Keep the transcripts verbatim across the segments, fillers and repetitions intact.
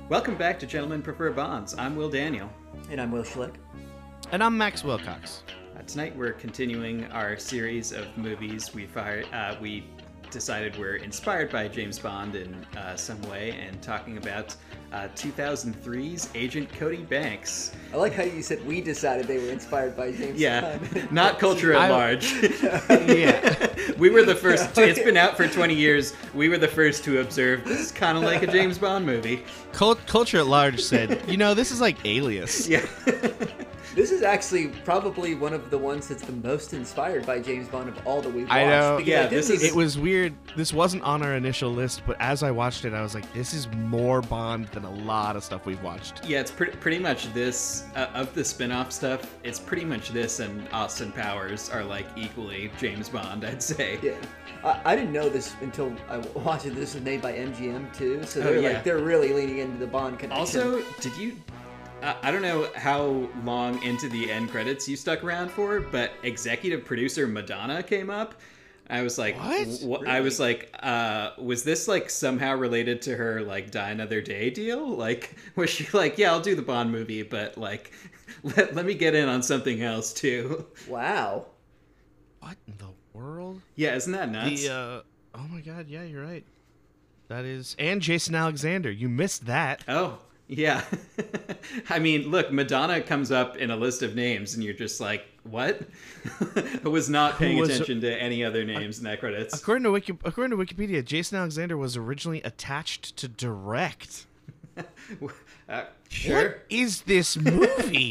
Welcome back to Gentlemen Prefer Bonds. I'm Will Daniel. And I'm Will Schlick. And I'm Max Wilcox. Uh, tonight we're continuing our series of movies we fired, uh, we decided were inspired by James Bond in uh, some way, and talking about uh, two thousand three's Agent Cody Banks. I like how you said we decided they were inspired by James Yeah, Bond. not culture at I- large. Yeah. We were the first. It's been out for twenty years. We were the first to observe this is kind of like a James Bond movie. Cult- culture at large said, you know, this is like Alias. Yeah. This is actually probably one of the ones that's the most inspired by James Bond of all that we've watched. I know. because Yeah, I this didn't is- It was weird. This wasn't on our initial list, but as I watched it, I was like, this is more Bond than a lot of stuff we've watched. Yeah, it's pretty pretty much this uh, of the spin-off stuff. It's pretty much this and Austin Powers are like equally James Bond, I'd say. Yeah, I, I didn't know this until I watched it. This was made by M G M too, so Oh, they're yeah. like they're really leaning into the Bond connection. Also, did you? Uh, I don't know how long into the end credits you stuck around for, but executive producer Madonna came up. I was like, What? wh- I was like, uh, was this like somehow related to her like Die Another Day deal? Like, was she like, yeah, I'll do the Bond movie, but like, let, let me get in on something else too. wow. What in the world? Yeah, isn't that nuts? The, uh, oh my god, yeah, you're right. That is, and Jason Alexander. You missed that. Oh, yeah. I mean, look, Madonna comes up in a list of names, and you're just like, what? I was not paying was- attention to any other names in that credits. According to Wiki, according to Wikipedia, Jason Alexander was originally attached to direct. Uh, sure. What is this movie?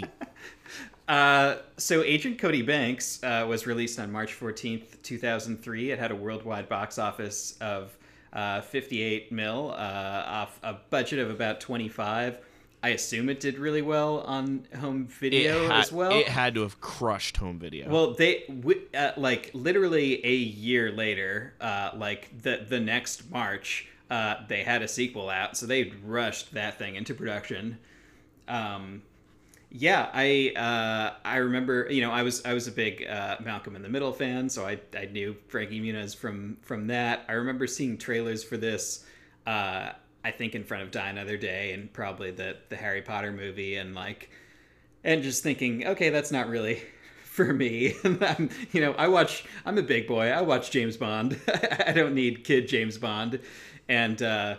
Uh, so Agent Cody Banks uh, was released on March fourteenth, two thousand three. It had a worldwide box office of uh, fifty-eight mil, uh, off a budget of about twenty-five. I assume it did really well on home video it had, as well. It had to have crushed home video. Well, they w- uh, like literally a year later, uh, like the the next March, uh, they had a sequel out, so they rushed that thing into production. Um, yeah, I uh, I remember, you know, I was I was a big uh, Malcolm in the Middle fan, so I I knew Frankie Muniz from from that. I remember seeing trailers for this. Uh, I think in front of Die Another Day and probably the the Harry Potter movie, and like. And just thinking, okay, that's not really for me. I'm, you know, I watch. I'm a big boy. I watch James Bond. I don't need kid James Bond. And uh,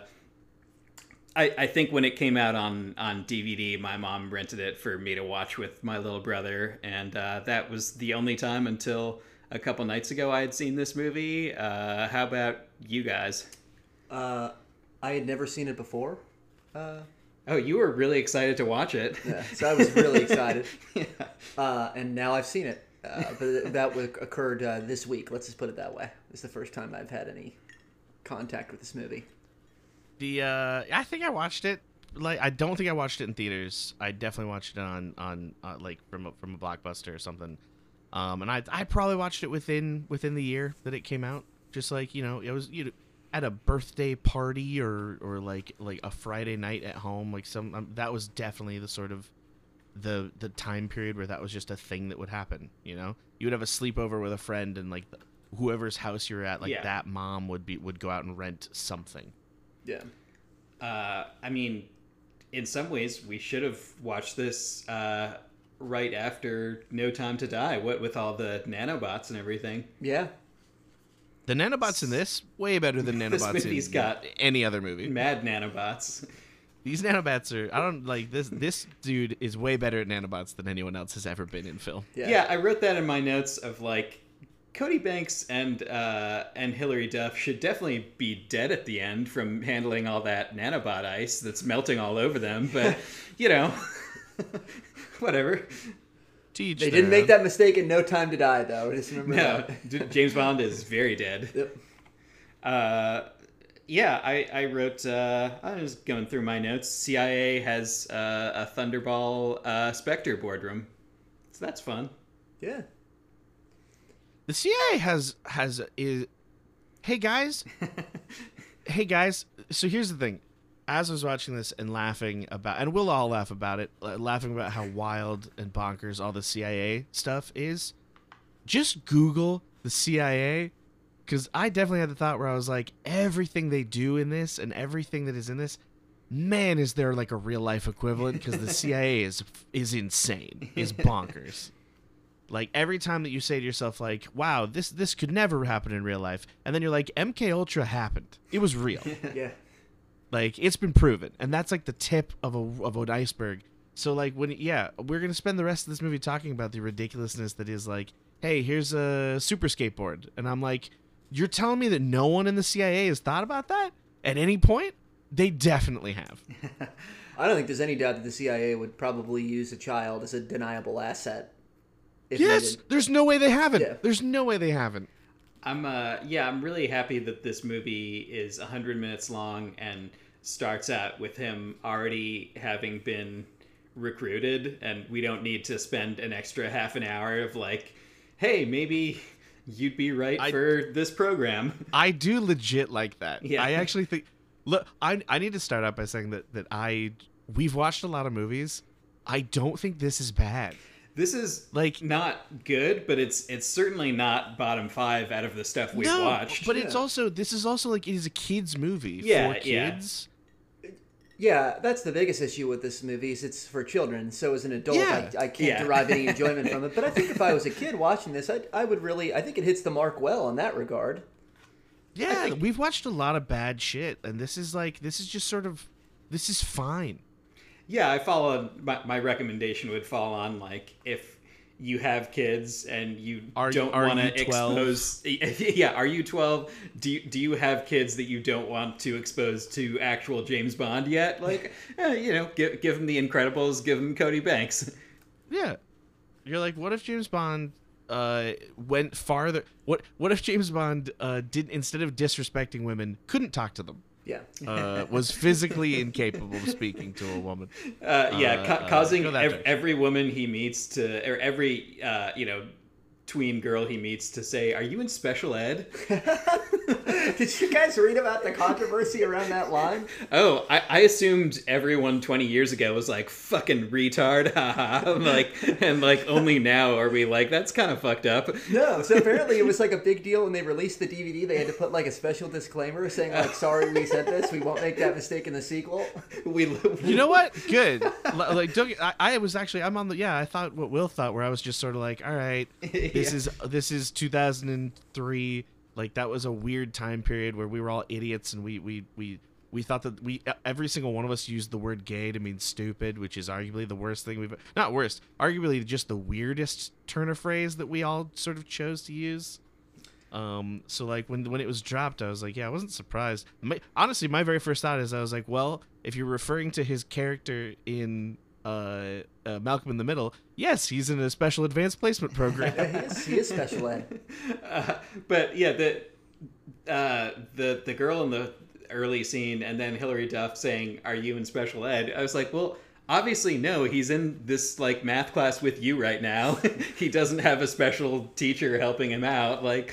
I, I think when it came out on on D V D, my mom rented it for me to watch with my little brother, and uh, that was the only time until a couple nights ago I had seen this movie. Uh, how about you guys? Uh, I had never seen it before. Uh, Oh, you were really excited to watch it. yeah, so I was really excited. Yeah. Uh, and now I've seen it. Uh, but that w- occurred uh, this week. Let's just put it that way. It's the first time I've had any contact with this movie. The uh, I think I watched it. Like, I don't think I watched it in theaters. I definitely watched it on on uh, like from a, from a Blockbuster or something. Um, and I I probably watched it within within the year that it came out. Just like, you know, it was, you know, at a birthday party or or like like a Friday night at home. Like some um, that was definitely the sort of the the time period where that was just a thing that would happen. You know, you would have a sleepover with a friend, and like whoever's house you're at, like Yeah. that mom would be would go out and rent something. Yeah. Uh, I mean, in some ways, we should have watched this uh, right after No Time to Die. What with all the nanobots and everything. Yeah. The nanobots in this way better than This nanobots movie's in got any other movie. Mad nanobots. These nanobots are I don't like this this dude is way better at nanobots than anyone else has ever been in film. Yeah. Yeah, I wrote that in my notes of like Cody Banks and uh, and Hilary Duff should definitely be dead at the end from handling all that nanobot ice that's melting all over them. But you know, whatever. To each They their didn't make own. that mistake in No Time to Die, though. Just remember No, that. D- James Bond is very dead. Yep. Uh, yeah, I, I wrote, uh, I was going through my notes. C I A has uh, a Thunderball uh, Spectre boardroom. So that's fun. Yeah. The C I A has has is hey guys. Hey guys, so here's the thing. As I was watching this and laughing about, and we'll all laugh about it, uh, laughing about how wild and bonkers all the C I A stuff is, just Google the C I A, because I definitely had the thought where I was like, everything they do in this and everything that is in this man, is there like a real life equivalent? Because the C I A is is insane, is bonkers. Like every time that you say to yourself, like, "Wow, this this could never happen in real life," and then you're like, "M K Ultra happened. It was real. Yeah. Like it's been proven," and that's like the tip of a of an iceberg. So like when yeah, we're gonna spend the rest of this movie talking about the ridiculousness that is like, "Hey, here's a super skateboard," and I'm like, "You're telling me that no one in the C I A has thought about that at any point?" They definitely have. I don't think there's any doubt that the C I A would probably use a child as a deniable asset. If Yes, needed. there's no way they haven't. Yeah. There's no way they haven't. I'm uh yeah, I'm really happy that this movie is one hundred minutes long and starts out with him already having been recruited, and we don't need to spend an extra half an hour of like, hey, maybe you'd be right I, for this program. I do legit like that. Yeah. I actually think look, I I need to start out by saying that that I we've watched a lot of movies. I don't think this is bad. This is Like not good, but it's it's certainly not bottom five out of the stuff we've no, watched. but it's Yeah. also this is also like it is a kids movie Yeah, for yeah. kids. Yeah, that's the biggest issue with this movie is it's for children. So as an adult, Yeah. I, I can't Yeah. derive any enjoyment from it. But I think if I was a kid watching this, I I would really, I think it hits the mark well in that regard. Yeah, think- we've watched a lot of bad shit, and this is like this is just sort of this is fine. Yeah, I follow my, my recommendation would fall on like if you have kids and you Are- don't are want you to twelve? expose yeah, are you twelve? Do you, do you have kids that you don't want to expose to actual James Bond yet? Like, eh, you know, give give them The Incredibles, give them Cody Banks. Yeah, you're like, what if James Bond uh went farther? What what if James Bond uh did instead of disrespecting women, couldn't talk to them? Yeah. Uh, was physically incapable of speaking to a woman. Uh, yeah, Uh, ca- uh, causing go that ev- direction. every woman he meets to, or every uh, you know, tween girl he meets to say, "Are you in special ed?" Did you guys read about the controversy around that line? Oh, I, I assumed everyone twenty years ago was like fucking retard, haha. like, and like only now are we like that's kind of fucked up. No. So apparently it was like a big deal when they released the D V D. They had to put like a special disclaimer saying like, "Sorry, we sent this. We won't make that mistake in the sequel." We, You know what? Good. L- Like, don't, get- I, I was actually, I'm on the, yeah, I thought what Will thought, where I was just sort of like, all right, this Yeah. is this is two thousand three. Like that was a weird time period where we were all idiots and we we we we thought that we every single one of us used the word gay to mean stupid, which is arguably the worst thing we've not worst, arguably just the weirdest turn of phrase that we all sort of chose to use. Um, so like when when it was dropped, I was like, yeah, I wasn't surprised. My, honestly, my very first thought is I was like, well, if you're referring to his character in uh, uh, Malcolm in the Middle, yes, he's in a special advanced placement program. Yeah, he is. He is special ed. uh, but yeah, the uh, the the girl in the early scene, and then Hilary Duff saying, "Are you in special ed?" I was like, well. Obviously, no. He's in this like math class with you right now. He doesn't have a special teacher helping him out. Like,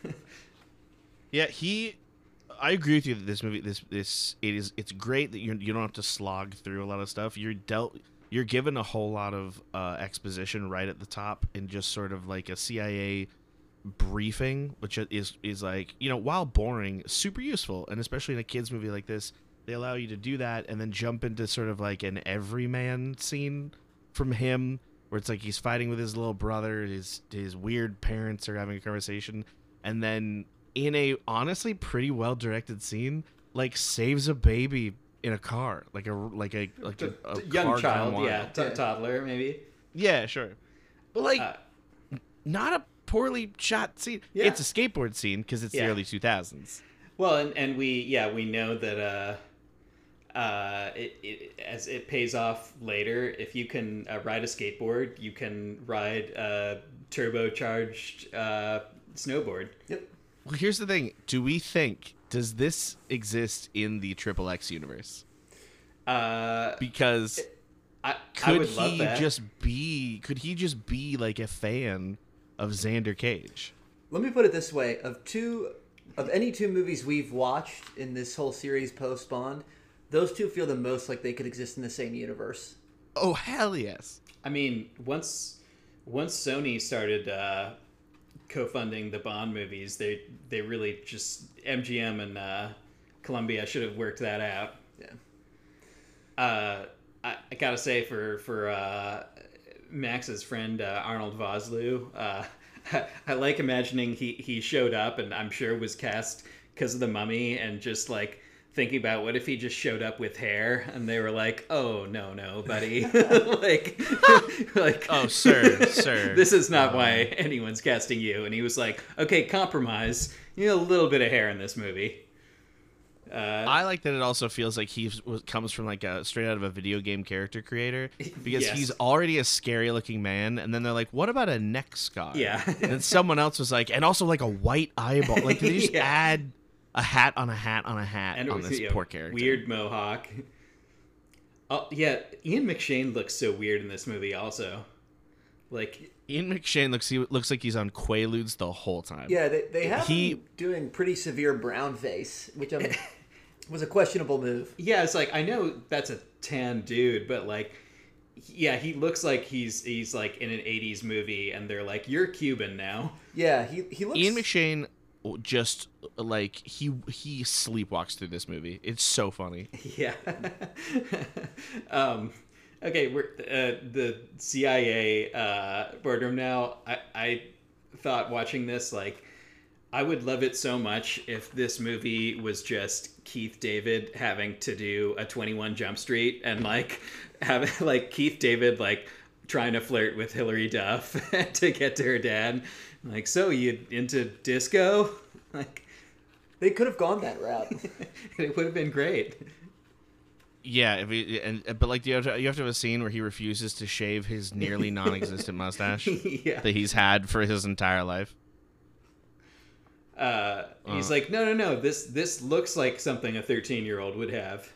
Yeah, he. I agree with you that this movie, this this it is. It's great that you you don't have to slog through a lot of stuff. You're dealt. You're given a whole lot of uh, exposition right at the top, and just sort of like a C I A briefing, which is is like, you know, while boring, super useful, and especially in a kids movie like this, they allow you to do that and then jump into sort of like an everyman scene from him, where it's like he's fighting with his little brother, his his weird parents are having a conversation, and then in a honestly pretty well directed scene, like saves a baby in a car, like a like a like a, a young car child, gone yeah, wild. t- Yeah. toddler maybe. Yeah, sure, but like Uh, not a poorly shot scene. Yeah. It's a skateboard scene because it's Yeah. the early two thousands. Well, and, and we yeah we know that uh, uh, it, it as it pays off later. If you can uh, ride a skateboard, you can ride a turbocharged uh, snowboard. Yep. Well, here's the thing: do we think does this exist in the Triple X universe? Uh, Because I, I could would love he that. just be? Could he just be like a fan of Xander Cage? Let me put it this way: of two, of any two movies we've watched in this whole series post Bond, those two feel the most like they could exist in the same universe. Oh hell yes! I mean, once once Sony started uh, co-funding the Bond movies, they they really just M G M and uh, Columbia should have worked that out. Yeah. uh, I, I gotta say for for uh, Max's friend uh, Arnold Vosloo, uh, I like imagining he he showed up and I'm sure was cast because of the Mummy, and just like thinking about what if he just showed up with hair and they were like, oh no no buddy, like like Oh, sir, sir. this is not Um, why anyone's casting you. And he was like, okay, compromise, you know, a little bit of hair in this movie. uh I like that it also feels like he was, comes from like a straight out of a video game character creator, because Yes. he's already a scary looking man, and then they're like, what about a neck scar? Yeah. And then someone else was like, and also like a white eyeball. Like, did they just Yeah. add a hat on a hat on a hat and it on was this you know, poor character? weird mohawk. Oh yeah, Ian McShane looks so weird in this movie also. Like, Ian McShane looks he looks like he's on Quaaludes the whole time. Yeah, they, they have He- him doing pretty severe brown face, which um, was a questionable move. yeah, it's like, I know that's a tan dude, but like, yeah, he looks like he's he's like in an eighties movie and they're like, you're Cuban now. Yeah, he he looks. Ian McShane just like he he sleepwalks through this movie. It's so funny. Yeah. um, okay, we're uh, the C I A uh, boardroom now. I, I thought watching this, like, I would love it so much if this movie was just Keith David having to do a twenty-one Jump Street and like having like Keith David like trying to flirt with Hilary Duff to get to her dad. Like, so you into disco? Like, They could have gone that route. it would have been great. Yeah, if he, and but like you have, to, you have to have a scene where he refuses to shave his nearly non-existent mustache Yeah. that he's had for his entire life. Uh, he's Uh. like, no, no, no. This this looks like something a thirteen-year-old would have.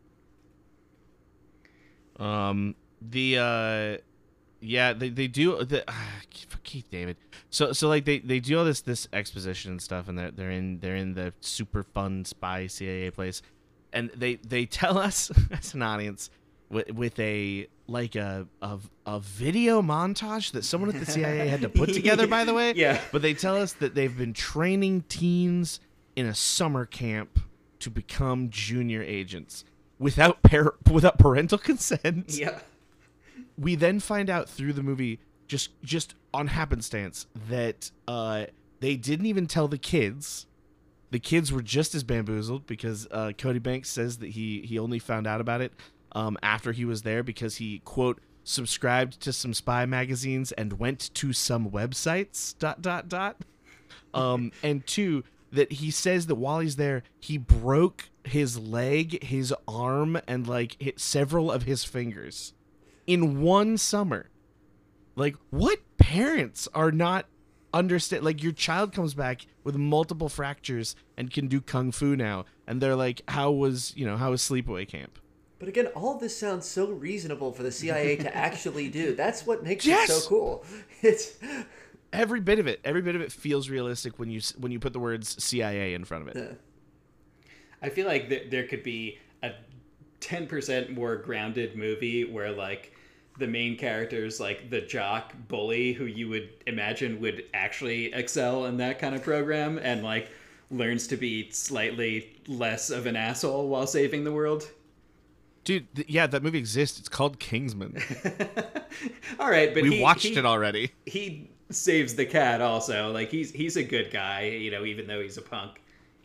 Um, the uh, yeah, they they do the uh, Keith David. So so like they, they do all this this exposition and stuff, and they're they're in they're in the super fun spy C I A place, and they they tell us as an audience with with a like a a, a video montage that someone at the C I A had to put together, by the way. Yeah. But they tell us that they've been training teens in a summer camp to become junior agents without par- without parental consent. Yeah. We then find out through the movie, just just on happenstance, that uh, they didn't even tell the kids. The kids were just as bamboozled because uh, Cody Banks says that he he only found out about it um, after he was there because he, quote, subscribed to some spy magazines and went to some websites, dot, dot, dot. Um, and two, that he says that while he's there, he broke his leg, his arm, and, like, hit several of his fingers in one summer. Like, what parents are not understand? Like, your child comes back with multiple fractures and can do kung fu now, and they're like, how was, you know, how was sleepaway camp? But again, all this sounds so reasonable for the C I A to actually do. That's what makes Yes! it so cool. It's Every bit of it, every bit of it feels realistic when you s- when you put the words C I A in front of it. uh, I feel like th- there could be a ten percent more grounded movie where, like, the main character's like the jock bully who you would imagine would actually excel in that kind of program and, like, learns to be slightly less of an asshole while saving the world. Dude, th- yeah, that movie exists. It's called Kingsman. All right, but We he, watched he- it already. He saves the cat also. Like, he's he's a good guy, you know, even though he's a punk.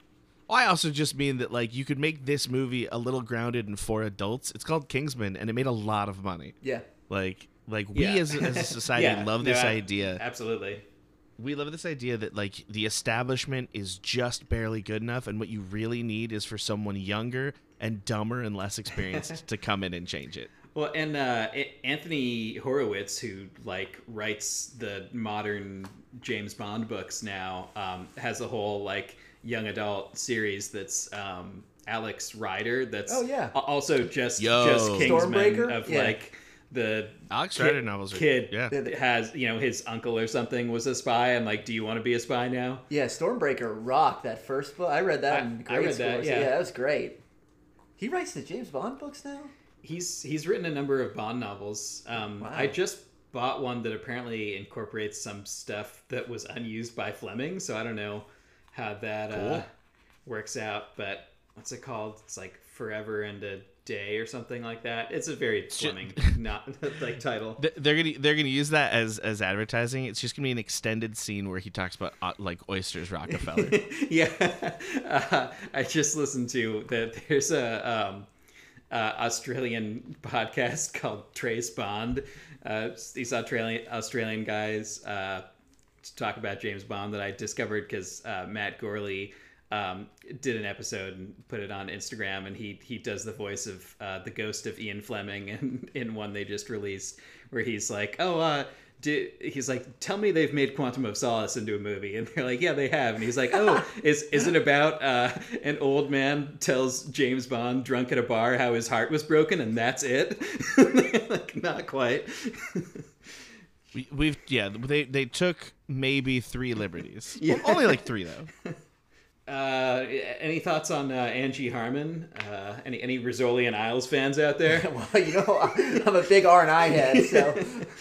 I also just mean that, like, you could make this movie a little grounded and for adults. It's called Kingsman, and it made a lot of money. yeah. Like, like we Yeah. as, as a society Yeah, love no, this a- idea. Absolutely. We love this idea that, like, the establishment is just barely good enough, and what you really need is for someone younger and dumber and less experienced to come in and change it. Well, and uh, A- Anthony Horowitz, who, like, writes the modern James Bond books now, um, has a whole, like, young adult series that's um, Alex Rider. That's Oh, yeah. a- also just Yo. just Kingsman Stormbreaker? of Yeah. like the Alex kid, Rider novels are kid yeah. Yeah. has, you know, his uncle or something was a spy, and like, do you want to be a spy now? Yeah, Stormbreaker rocked that first book. I read that I- in I grade read school. that, So, yeah. yeah, that was great. He writes the James Bond books now? He's he's written a number of Bond novels. Um, Wow. I just bought one that apparently incorporates some stuff that was unused by Fleming, so I don't know how that uh, Cool. works out. But what's it called? It's like Forever and a Day or something like that. It's a very Fleming not like title. Th- They're gonna they're gonna use that as as advertising. It's just gonna be an extended scene where he talks about uh, like oysters Rockefeller. Yeah, uh, I just listened to that. There's a um, uh, Australian podcast called Trace Bond. Uh, these Australian Australian guys uh, talk about James Bond that I discovered because uh, Matt Gorley um, did an episode and put it on Instagram, and he he does the voice of uh, the ghost of Ian Fleming in, in one they just released, where he's like, oh, uh, do, he's like, tell me they've made Quantum of Solace into a movie, and they're like, yeah, they have, and he's like, oh, is is it about uh, an old man tells James Bond drunk at a bar how his heart was broken, and that's it? Like, not quite. we, we've yeah they they took maybe three liberties. Yeah. Well, only like three though. Uh, any thoughts on uh, Angie Harmon? Uh, any any Rizzoli and Isles fans out there? Well, you know, I'm a big R and I head, so.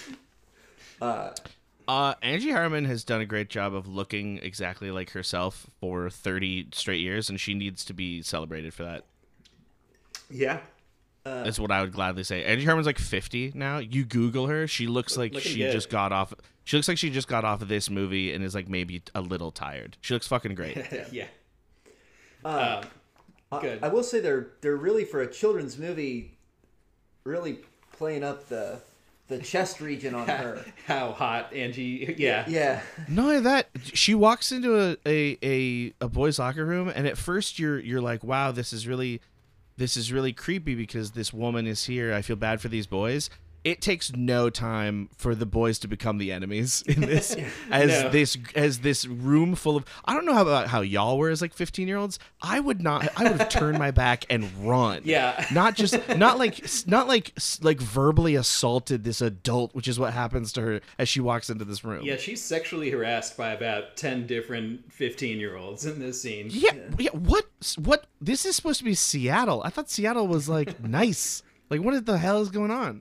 Uh, uh, Angie Harmon has done a great job of looking exactly like herself for thirty straight years, and she needs to be celebrated for that. Yeah. uh, That's what I would gladly say. Angie Harmon's like fifty now. You Google her, she looks like Looking she good. just got off. She looks like she just got off of this movie and is like maybe a little tired. She looks fucking great. Yeah. uh, Um, good. I, I will say they're they're really, for a children's movie, really playing up the the chest region on her. How hot Angie? Yeah. Yeah. Not only that, she walks into a, a, a, a boys' locker room, and at first you're you're like, wow, this is really this is really creepy because this woman is here. I feel bad for these boys. It takes no time for the boys to become the enemies in this, as No. this as this room full of. I don't know how about how y'all were as like fifteen year olds. I would not. I would have turned my back and run. Yeah. Not just not like not like like verbally assaulted this adult, which is what happens to her as she walks into this room. Yeah, she's sexually harassed by about ten different fifteen-year-olds in this scene. Yeah, yeah. What? What? This is supposed to be Seattle. I thought Seattle was like nice. Like, what the hell is going on?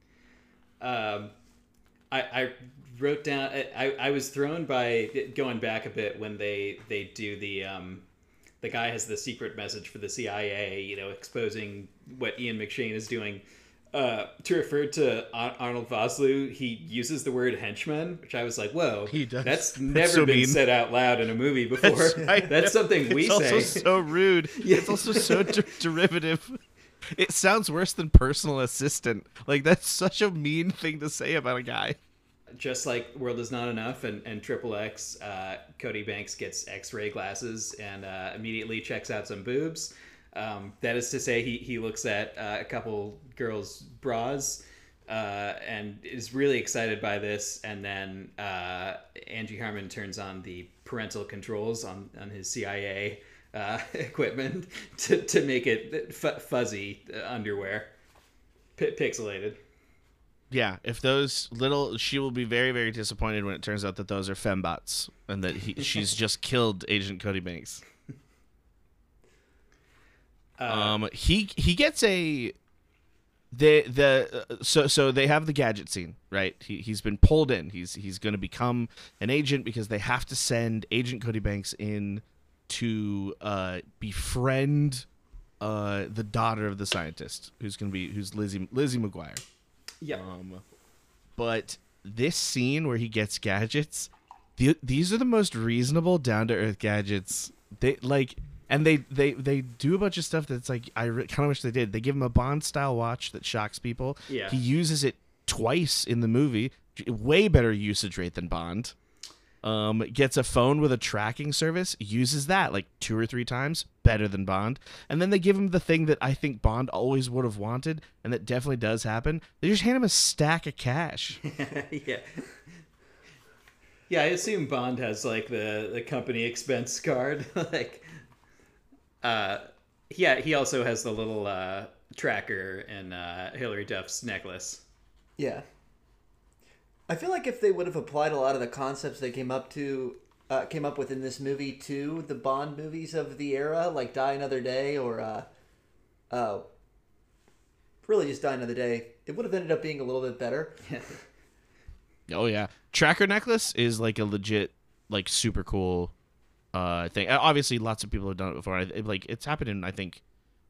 Um, I, I wrote down. I, I was thrown by going back a bit when they they do the um, the guy has the secret message for the C I A. You know, exposing what Ian McShane is doing. Uh, to refer to Ar- Arnold Vosloo, he uses the word henchman, which I was like, "Whoa, He does. that's That's never so been mean. said out loud in a movie before." That's, That's, something we it's say. also so rude. Yeah. It's also so der- derivative. It sounds worse than personal assistant. Like, that's such a mean thing to say about a guy. Just like World Is Not Enough and, and Triple X, uh, Cody Banks gets X-ray glasses and uh, immediately checks out some boobs. Um, that is to say, he, he looks at uh, a couple girls' bras uh, and is really excited by this. And then uh, Angie Harmon turns on the parental controls on, on his C I A uh, equipment to, to make it f- fuzzy underwear, P- pixelated. Yeah, if those little, she will be very, very disappointed when it turns out that those are fembots and that he, she's just killed Agent Cody Banks. Uh, Um, he he gets a the the uh, so so they have the gadget scene, right? He he's been pulled in. He's he's going to become an agent because they have to send Agent Cody Banks in to uh, befriend uh, the daughter of the scientist, who's going to be who's Lizzie Lizzie McGuire. yeah. Um, but this scene where he gets gadgets, the, these are the most reasonable, down to earth gadgets. They like, and they, they, they do a bunch of stuff that's like I re- kind of wish they did. They give him a Bond style watch that shocks people. Yeah. He uses it twice in the movie. Way better usage rate than Bond. Um, gets a phone with a tracking service, uses that like two or three times, better than Bond. And then they give him the thing that I think Bond always would have wanted, and that definitely does happen. They just hand him a stack of cash. Yeah. Yeah, I assume Bond has like the, the company expense card. like uh yeah, he also has the little uh tracker in uh Hilary Duff's necklace. Yeah. I feel like if they would have applied a lot of the concepts they came up to, uh, came up with in this movie to the Bond movies of the era, like Die Another Day or, uh, uh, really just Die Another Day, it would have ended up being a little bit better. Oh yeah, tracker necklace is like a legit, like super cool uh thing. Uh, Obviously, lots of people have done it before. I, it, like it's happened in I think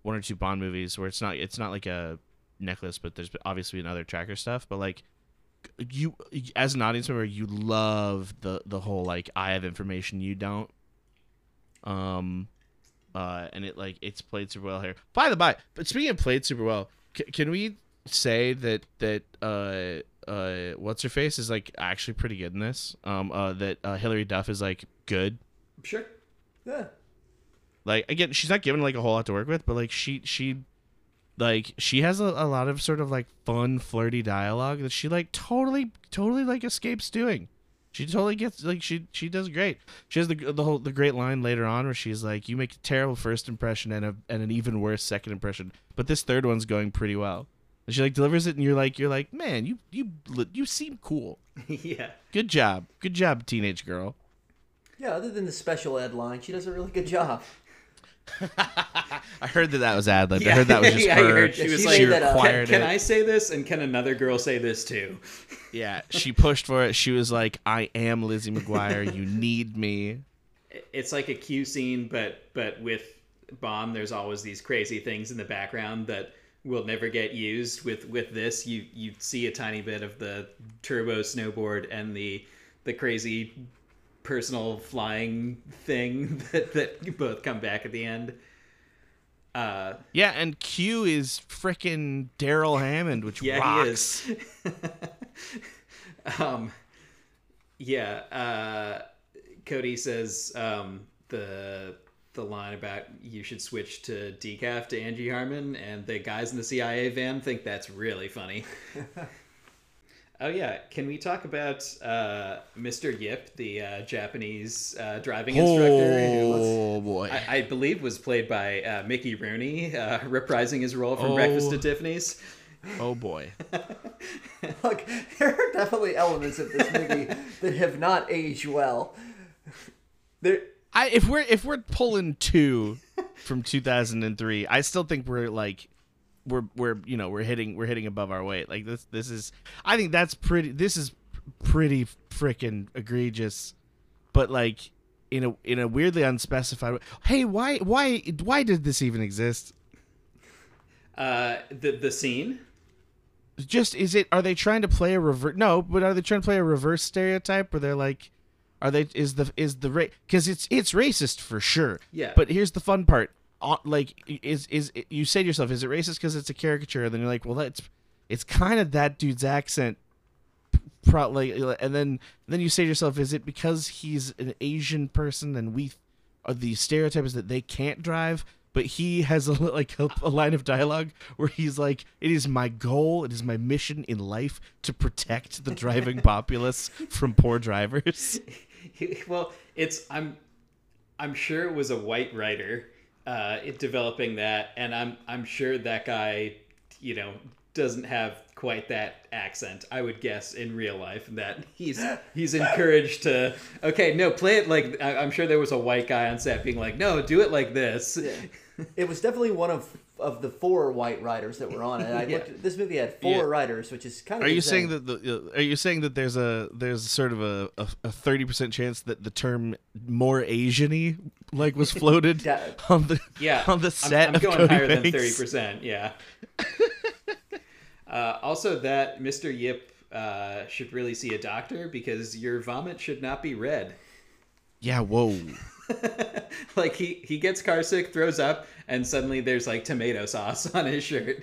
one or two Bond movies where it's not it's not like a necklace, but there's obviously another tracker stuff. But like you, as an audience member, you love the the whole like I have information you don't. Um, uh, and it like it's played super well here. By the by, but speaking of played super well, c- can we say that that uh uh what's her face is like actually pretty good in this? Um, uh, that uh, Hilary Duff is like good. Sure. Yeah. Like again, she's not given like a whole lot to work with, but like she she like she has a, a lot of sort of like fun flirty dialogue that she like totally totally like escapes doing. She totally gets like she she does great. She has the the whole the great line later on where she's like, "You make a terrible first impression and a and an even worse second impression, but this third one's going pretty well." And she like delivers it, and you're like you're like, "Man, you you you seem cool. Yeah. Good job, good job, teenage girl." Yeah, other than the special ed line, she does a really good job. I heard that that was ad lib. I heard that was just yeah, her. I heard she Yeah, was she like, made that up. can, required can it. I say this? And can another girl say this too? Yeah, she pushed for it. She was like, "I am Lizzie McGuire. You need me." It's like a Q scene, but but with Bond, there's always these crazy things in the background that will never get used. With with this, you you see a tiny bit of the turbo snowboard and the the crazy personal flying thing that that both come back at the end. Uh, Yeah, and Q is frickin' Daryl Hammond, which yeah, rocks. he is. um, yeah, uh, Cody says um, the the line about you should switch to decaf to Angie Harmon, and the guys in the C I A van think that's really funny. Oh yeah, can we talk about uh, Mister Yip, the uh, Japanese uh, driving instructor? Who Oh boy! I, I believe was played by uh, Mickey Rooney, uh, reprising his role from Oh. Breakfast at Tiffany's. Oh boy! Look, there are definitely elements of this movie that have not aged well. There, I if we're if we're pulling two from two thousand three, I still think we're like we're we're you know we're hitting we're hitting above our weight. Like this this is I think that's pretty. This is pretty freaking egregious, but like in a in a weirdly unspecified way. Hey, why why why did this even exist? Uh, the the scene. Just is it? Are they trying to play a reverse? No, but are they trying to play a reverse stereotype where they're like, are they? Is the is the race? Because it's it's racist for sure. Yeah. But here's the fun part. Uh, Like, is is you say to yourself, is it racist because it's a caricature? And then you're like, well, that's it's kind of that dude's accent. Probably, and then then you say to yourself, is it because he's an Asian person and we are the stereotype is that they can't drive? But he has a like a, a line of dialogue where he's like, "It is my goal, it is my mission in life to protect the driving populace from poor drivers." Well, it's I'm I'm sure it was a white writer uh, it developing that, and I'm I'm sure that guy, you know, doesn't have quite that accent. I would guess in real life that he's he's encouraged to okay, no, play it like I, I'm sure there was a white guy on set being like, no, do it like this. yeah. It was definitely one of of the four white writers that were on it. I Yeah. looked, this movie had four Yeah. writers, which is kind of. Are you insane. saying that the uh, are you saying that there's a there's sort of a a thirty percent chance that the term more Asian-y like was floated Yeah. on the Yeah, on the I'm- set I'm, of going Cody higher than Banks? thirty percent. Yeah. uh, also, that Mister Yip uh, should really see a doctor because your vomit should not be red. Yeah, whoa. Like he he gets car sick, throws up, and suddenly there's like tomato sauce on his shirt.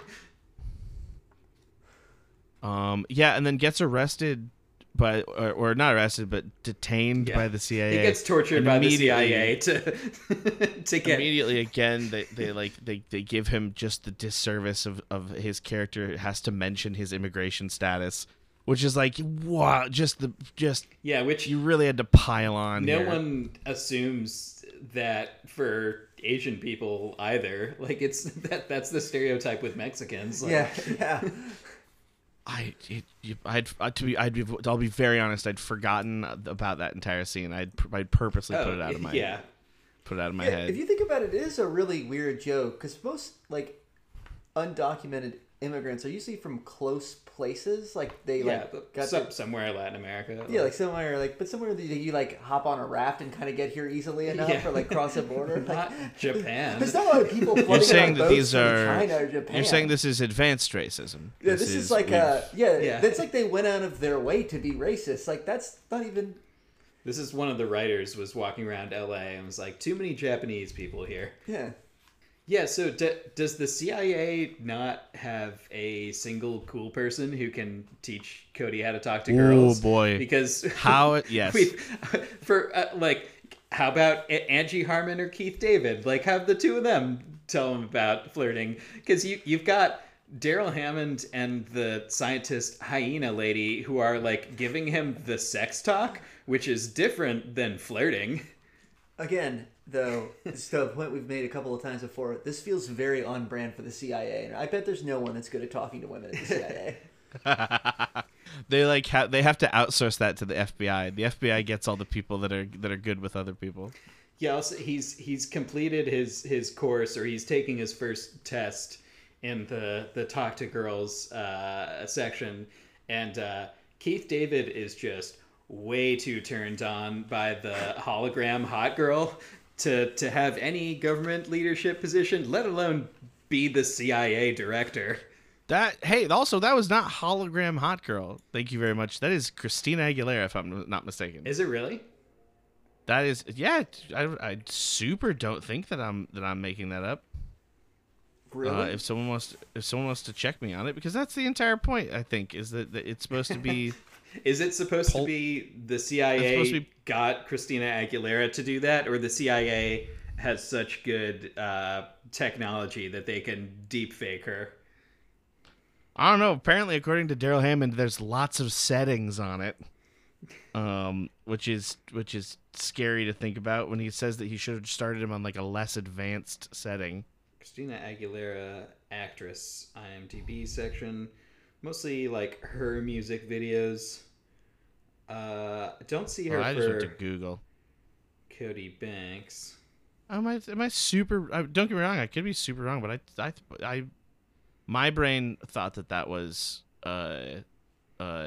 Um, yeah, and then gets arrested by, or, or not arrested, but detained Yeah. by the C I A. He gets tortured And by the C I A immediately- to to get. Immediately again, they, they like they, they give him just the disservice of, of his character has to mention his immigration status, which is like wow, just the just Yeah, which you really had to pile on. no here. one assumes that for Asian people either. Like it's that that's the stereotype with Mexicans. Like, Yeah, yeah. I, it, you- I'd, uh, to be, I'd be, I'll be very honest. I'd forgotten about that entire scene. I'd, I'd purposely Oh, put it out of my, yeah. put it out of my Yeah, head. if you think about it, it is a really weird joke because most like undocumented immigrants are usually from close places. Like they Yeah, like got some, to, somewhere in Latin America. yeah, like somewhere like but somewhere that you like hop on a raft and kind of get here easily enough, Yeah. or like cross a border. Not Like, Japan. there's not a lot of people floating You're saying on that boats these from are. China or Japan. You're saying this is advanced racism. Yeah, this, is, like we've- a yeah, Yeah. That's like they went out of their way to be racist. Like that's not even. This is one of the writers was walking around L A and was like, too many Japanese people here. Yeah. Yeah, so d- does the C I A not have a single cool person who can teach Cody how to talk to Oh, girls? boy. Because How it- yes. we've, for uh, like, how about A- Angie Harmon or Keith David? Like, have the two of them tell him about flirting, because you you've got Daryl Hammond and the scientist hyena lady who are like giving him the sex talk, which is different than flirting. Again, though, it's the point we've made a couple of times before. This feels very on brand for the C I A, and I bet there's no one that's good at talking to women at the C I A. They like ha- they have to outsource that to the F B I. The F B I gets all the people that are that are good with other people. Yeah, also, he's he's completed his his course, or he's taking his first test in the the talk to girls uh, section, and uh, Keith David is just way too turned on by the hologram hot girl to to have any government leadership position, let alone be the C I A director. That hey, also that was not hologram hot girl. Thank you very much. That is Christina Aguilera, if I'm not mistaken. Is it really? That is yeah. I, I super don't think that I'm that I'm making that up. Really? Uh, if someone wants to, if someone wants to check me on it, because that's the entire point. I think is that, that it's supposed to be. Is it supposed Pol- to be the C I It's A supposed to be- got Christina Aguilera to do that, or the C I A has such good uh, technology that they can deep fake her? I don't know. Apparently, according to Daryl Hammond, there's lots of settings on it, um, which is which is scary to think about when he says that he should have started him on like a less advanced setting. Christina Aguilera, actress, IMDb section, mostly like her music videos. Uh, I don't see her Well, I just went to for Google. Cody Banks. Am I am I super? I, don't get me wrong. I could be super wrong, but I I I my brain thought that that was uh uh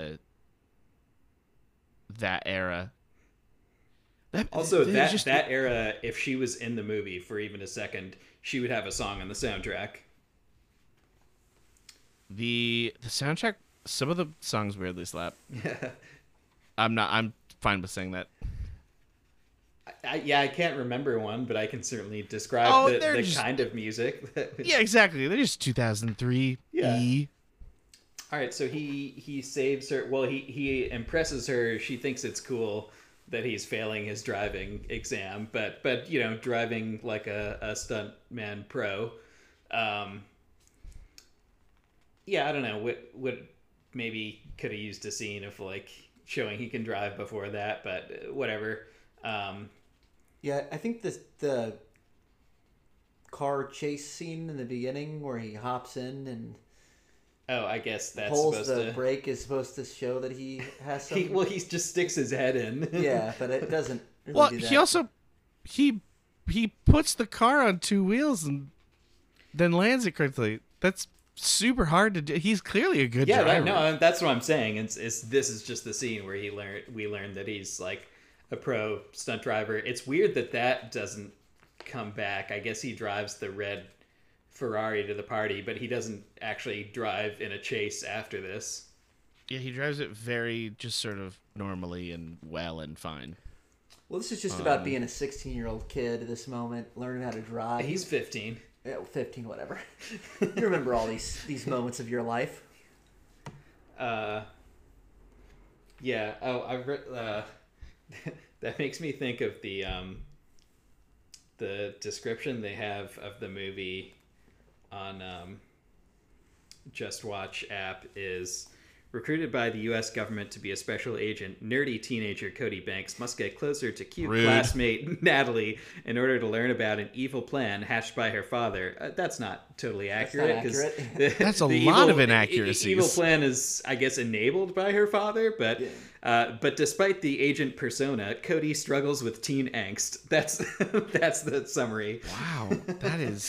that era. That, Also, it that just- that era, if she was in the movie for even a second, she would have a song on the soundtrack. the the soundtrack. Some of the songs weirdly slap. Yeah. I'm not. I'm fine with saying that. I, yeah, I can't remember one, but I can certainly describe Oh, the, they're the just- kind of music. Yeah, exactly. They're just two thousand three. Yeah. E. All right, so he he saves her. Well, he he impresses her. She thinks it's cool that he's failing his driving exam, but but you know, driving like a a stuntman pro. Um, yeah, I don't know. What what maybe could have used a scene of like showing he can drive before that, but whatever. Um, Yeah, I think the the car chase scene in the beginning where he hops in and oh, I guess that's pulls supposed the to. brake is supposed to show that he has some. He, well, he just sticks his head in. Yeah, but it doesn't really Well, do that. he also he he puts the car on two wheels and then lands it correctly. That's super hard to do. He's clearly a good Yeah, driver. that, no, that's what I'm saying. It's, it's this is just the scene where he learned we learned that he's like a pro stunt driver. It's weird that that doesn't come back. I guess he drives the red Ferrari to the party, but he doesn't actually drive in a chase after this. Yeah, he drives it very just sort of normally and well and fine. Well, this is just Um, about being a sixteen-year-old kid at this moment, learning how to drive. He's fifteen. Yeah, fifteen, whatever. You remember all these these moments of your life. Uh, yeah. Oh, I re- uh, that makes me think of the um, the description they have of the movie on um, Just Watch app is recruited by the U S government to be a special agent. Nerdy teenager Cody Banks must get closer to cute Rude. classmate Natalie in order to learn about an evil plan hatched by her father. Uh, that's not totally accurate. not 'cause accurate. the- That's a the lot evil- of e- inaccuracies. Evil plan is, I guess, enabled by her father, but Yeah. uh, but despite the agent persona, Cody struggles with teen angst. That's that's the summary. Wow, that is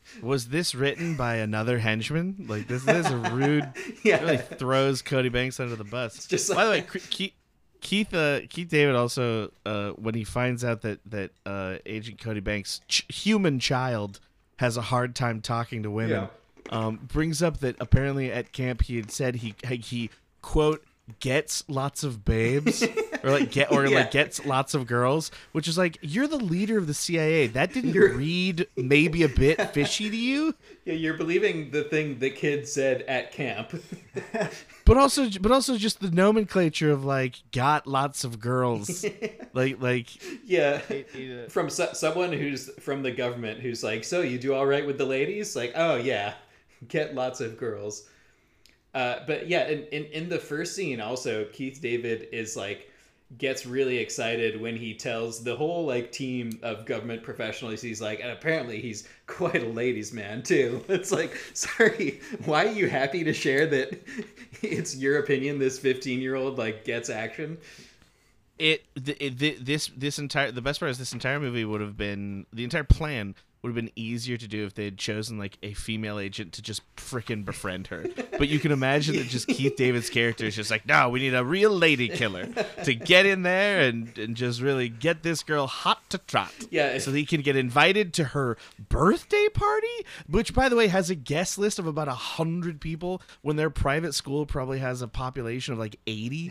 Was this written by another henchman? Like this, this is a rude. Yeah. Really throws Cody Banks under the bus. It's just By the way, like- Keith, Keith, uh, Keith David also, uh, when he finds out that that uh, Agent Cody Banks' ch- human child has a hard time talking to women, um, brings up that apparently at camp he had said he he quote gets lots of babes or like get or Yeah. like gets lots of girls, which is like, you're the leader of the C I A. That didn't You're- read maybe a bit fishy to you. Yeah, you're believing the thing the kid said at camp. But also, but also just the nomenclature of like got lots of girls, like like Yeah, from so- someone who's from the government who's like, so you do all right with the ladies? Like, oh yeah, get lots of girls. Uh, but yeah, in, in in the first scene also, Keith David is like gets really excited when he tells the whole like team of government professionals he's like, and apparently he's quite a ladies man too. It's like, sorry, why are you happy to share that it's your opinion this fifteen year old like gets action? it, th- it th- this this entire the best part is this entire movie would have been the entire plan would have been easier to do if they had chosen like a female agent to just frickin' befriend her. But you can imagine that just Keith David's character is just like, no, we need a real lady killer to get in there and, and just really get this girl hot to trot. Yeah. So that he can get invited to her birthday party, which by the way has a guest list of about a hundred people when their private school probably has a population of like eighty.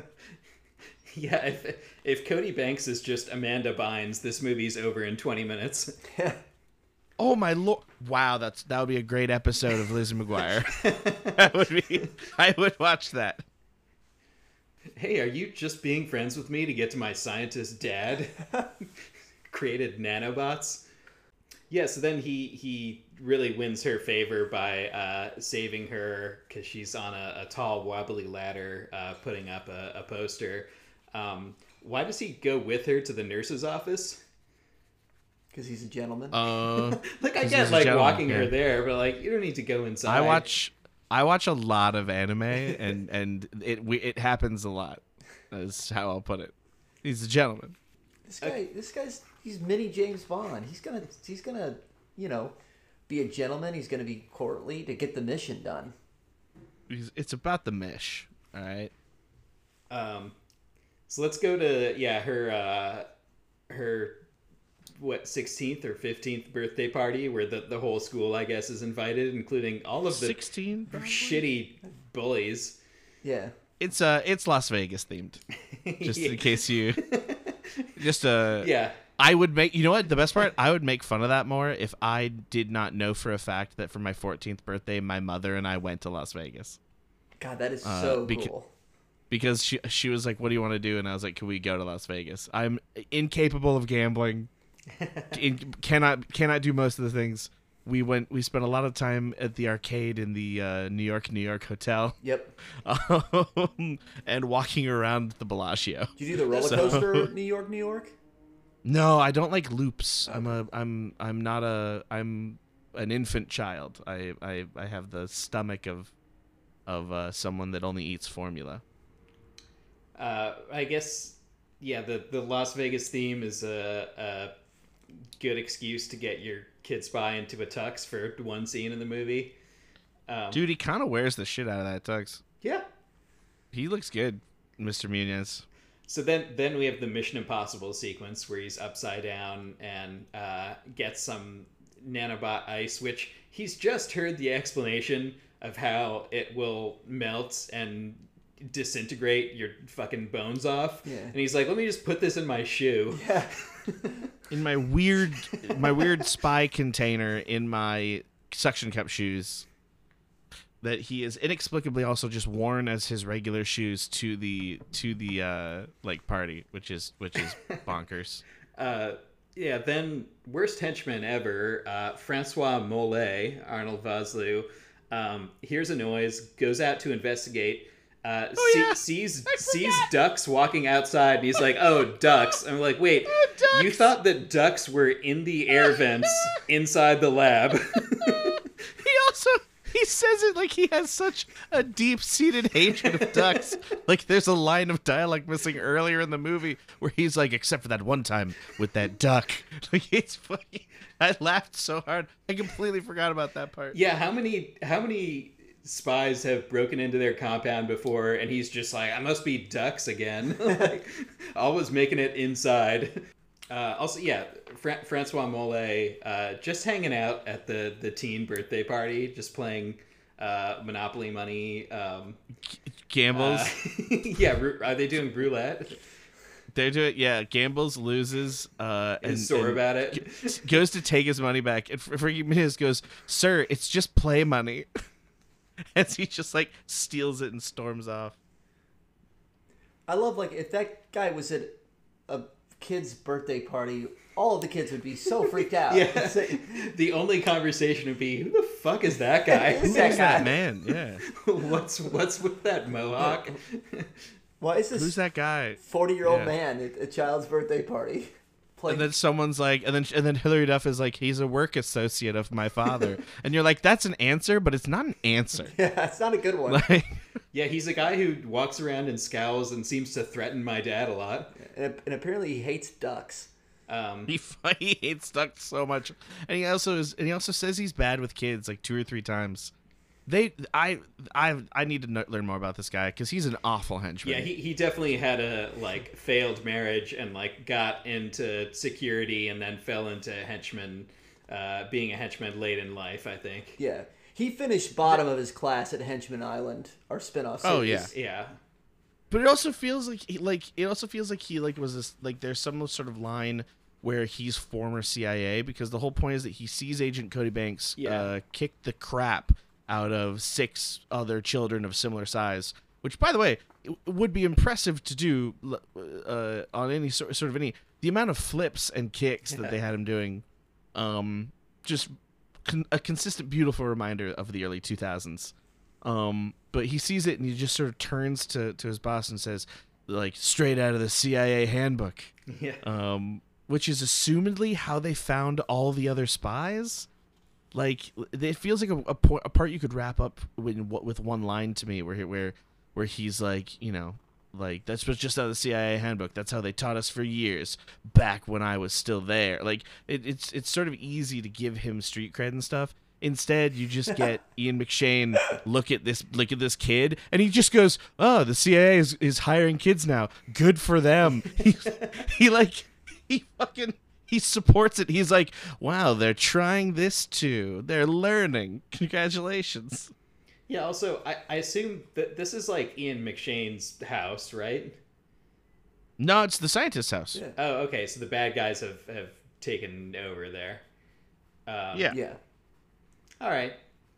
Yeah, if, if Cody Banks is just Amanda Bynes, this movie's over in twenty minutes. Oh my lord! Wow, that's that would be a great episode of Lizzie McGuire. That would be. I would watch that. Hey, are you just being friends with me to get to my scientist dad? Created nanobots. Yeah, so then he he really wins her favor by uh, saving her because she's on a, a tall, wobbly ladder, uh, putting up a, a poster. Um, why does he go with her to the nurse's office? Because he's a gentleman. Uh, Like, I 'Cause get he's a like gentleman, walking yeah. her there, but like you don't need to go inside. I watch. I watch a lot of anime, and and it we, it happens a lot. That's how I'll put it. He's a gentleman. This guy, this guy's he's mini James Bond. He's gonna, he's gonna, you know, be a gentleman. He's gonna be courtly to get the mission done. He's, it's about the mish. All right. Um, so let's go to yeah her uh, her what sixteenth or fifteenth birthday party where the the whole school I guess is invited, including all of the Sixteen. shitty bullies. Yeah. It's uh, it's Las Vegas themed. Just in case you. Just uh. Yeah. I would make, you know what, the best part? I would make fun of that more if I did not know for a fact that for my fourteenth birthday, my mother and I went to Las Vegas. God, that is Uh, so beca- cool. Because she she was like, what do you want to do? And I was like, can we go to Las Vegas? I'm incapable of gambling. In, cannot cannot do most of the things. We went, we spent a lot of time at the arcade in the uh, New York, New York hotel. Yep. Um, and walking around the Bellagio. Did you do the roller So- coaster, New York, New York? No, I don't like loops. I'm a I'm I'm not a I'm an infant child. I I, I have the stomach of of uh, someone that only eats formula. Uh, I guess yeah the the Las Vegas theme is a, a good excuse to get your kid spy into a tux for one scene in the movie. Um, Dude, he kind of wears the shit out of that tux. yeah. He looks good, Mister Munez. So then, then we have the Mission Impossible sequence where he's upside down and uh, gets some nanobot ice, which he's just heard the explanation of how it will melt and disintegrate your fucking bones off. Yeah. And he's like, let me just put this in my shoe. Yeah. In my weird my weird spy container in my suction cup shoes that he is inexplicably also just worn as his regular shoes to the to the uh like party, which is which is bonkers. Uh, yeah, then worst henchman ever, uh, Francois Mollet, Arnold Vosloo, um, hears a noise, goes out to investigate, uh, Oh, see- yeah. sees I sees forgot. ducks walking outside, and he's like, "Oh, ducks!" I'm like, "Wait, Oh, ducks. you thought that ducks were in the air vents inside the lab?" He also he says it like he has such a deep-seated hatred of ducks. Like there's a line of dialogue missing earlier in the movie where he's like, except for that one time with that duck. Like it's funny. I laughed so hard. I completely forgot about that part. Yeah, how many how many spies have broken into their compound before, and he's just like, I must be ducks again. Like, always making it inside. Uh, also, yeah, Fra- Francois Mole uh, just hanging out at the, the teen birthday party, just playing uh, Monopoly money. Um, Gambles. uh, yeah, ru- are they doing roulette? They're doing, yeah, Gambles loses. Uh, and, Is sore and about it. g- goes to take his money back. And Frankie Muniz goes, sir, it's just play money. As he just like steals it and storms off. I love, like, if that guy was at a kid's birthday party, all of the kids would be so freaked out. Yeah, It's like, the only conversation would be, who the fuck is that guy? Who's that Who's guy? that man? Yeah. what's what's with that mohawk? why is Who's this that guy? forty-year-old Yeah. man at a child's birthday party? Playing... And then someone's like, and then and then Hillary Duff is like, he's a work associate of my father, and you're like, that's an answer, but it's not an answer. Yeah, it's not a good one. Like, Yeah, he's a guy who walks around and scowls and seems to threaten my dad a lot. And, and apparently he hates ducks. Um, he he hates ducks so much, and he also is, and he also says he's bad with kids like two or three times. They, I, I, I need to know, learn more about this guy because he's an awful henchman. yeah, he, he definitely had a like failed marriage and like got into security and then fell into henchman, uh, being a henchman late in life, I think. Yeah. He finished bottom of his class at Henchman Island, our spin-off series. Oh, yeah. Yeah. But it also feels like he, like it also feels like he like was this like there's some sort of line where he's former C I A because the whole point is that he sees Agent Cody Banks Yeah. uh, kick the crap out of six other children of similar size, which by the way it would be impressive to do uh, on any sort sort of any the amount of flips and kicks that they had him doing, um, just con- a consistent beautiful reminder of the early two thousands. Um, but he sees it and he just sort of turns to, to his boss and says, like, straight out of the C I A handbook. Yeah. Um, which is assumedly how they found all the other spies. Like, it feels like a, a, po- a part you could wrap up with, with one line to me, where he- where where he's like, you know, like that's just out of the C I A handbook. That's how they taught us for years back when I was still there. Like, it, it's it's sort of easy to give him street cred and stuff. Instead, you just get Ian McShane look at this look at this kid, and he just goes, "Oh, the C I A is, is hiring kids now. Good for them." He, he like he fucking he supports it. He's like, "Wow, they're trying this too. They're learning. Congratulations." Yeah, also, I, I assume that this is like Ian McShane's house, right? No, it's the scientist's house. Yeah. Oh, okay, so the bad guys have, have taken over there. Um, Yeah. Yeah. All right.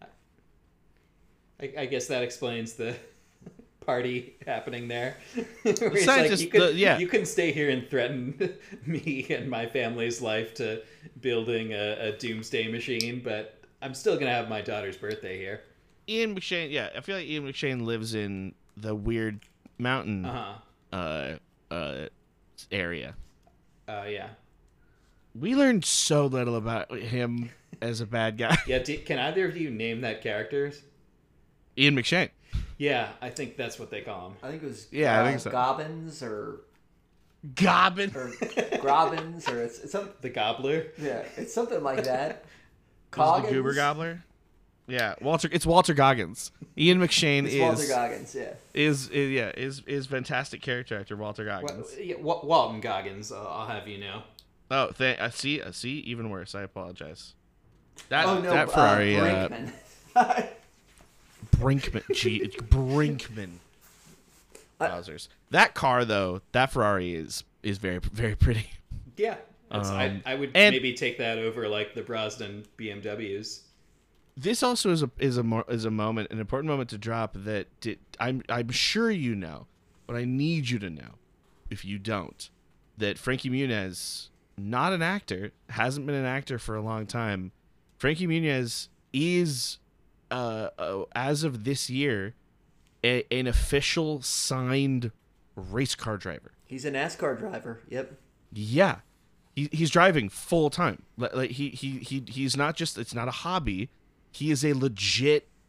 I, I guess that explains the party happening there. Where it's like, scientist- you, could, the- yeah. you can stay here and threaten me and my family's life to building a, a doomsday machine, but I'm still going to have my daughter's birthday here. Ian McShane, yeah, I feel like Ian McShane lives in the weird mountain Uh-huh. uh uh area. Uh, yeah. We learned so little about him as a bad guy. Yeah, do, can either of you name that character? Ian McShane. Yeah, I think that's what they call him. I think it was Yeah, uh, I think so. Gobbins or Gobbin. or Grobbins or it's, it's some The Gobbler? yeah, it's something like that. Was the Coggins. Goober Gobbler. Yeah, Walter. It's Walter Goggins. Ian McShane It's is, Walter Goggins, yeah. is is yeah is is fantastic character actor Walter Wa- Goggins. yeah, Wa- Walton Goggins, I'll, I'll have you know. Oh, th- I see. I see. Even worse. I apologize. That Oh no, that Ferrari. uh, Uh, Brinkman. Brinkman. Gee, Brinkman. I- Wowzers. That car though, that Ferrari is is very very pretty. Yeah. That's, I, Um, I would and- maybe take that over like the Brosnan B M Ws. This also is a is a mo- is a moment, an important moment to drop that did, I'm I'm sure you know, but I need you to know, if you don't, that Frankie Muniz, not an actor, hasn't been an actor for a long time. Frankie Muniz is, uh, uh as of this year, a, an official signed race car driver. He's a NASCAR driver. Yep. Yeah, he he's driving full time. Like, like he he he he's not just it's not a hobby. He is a legit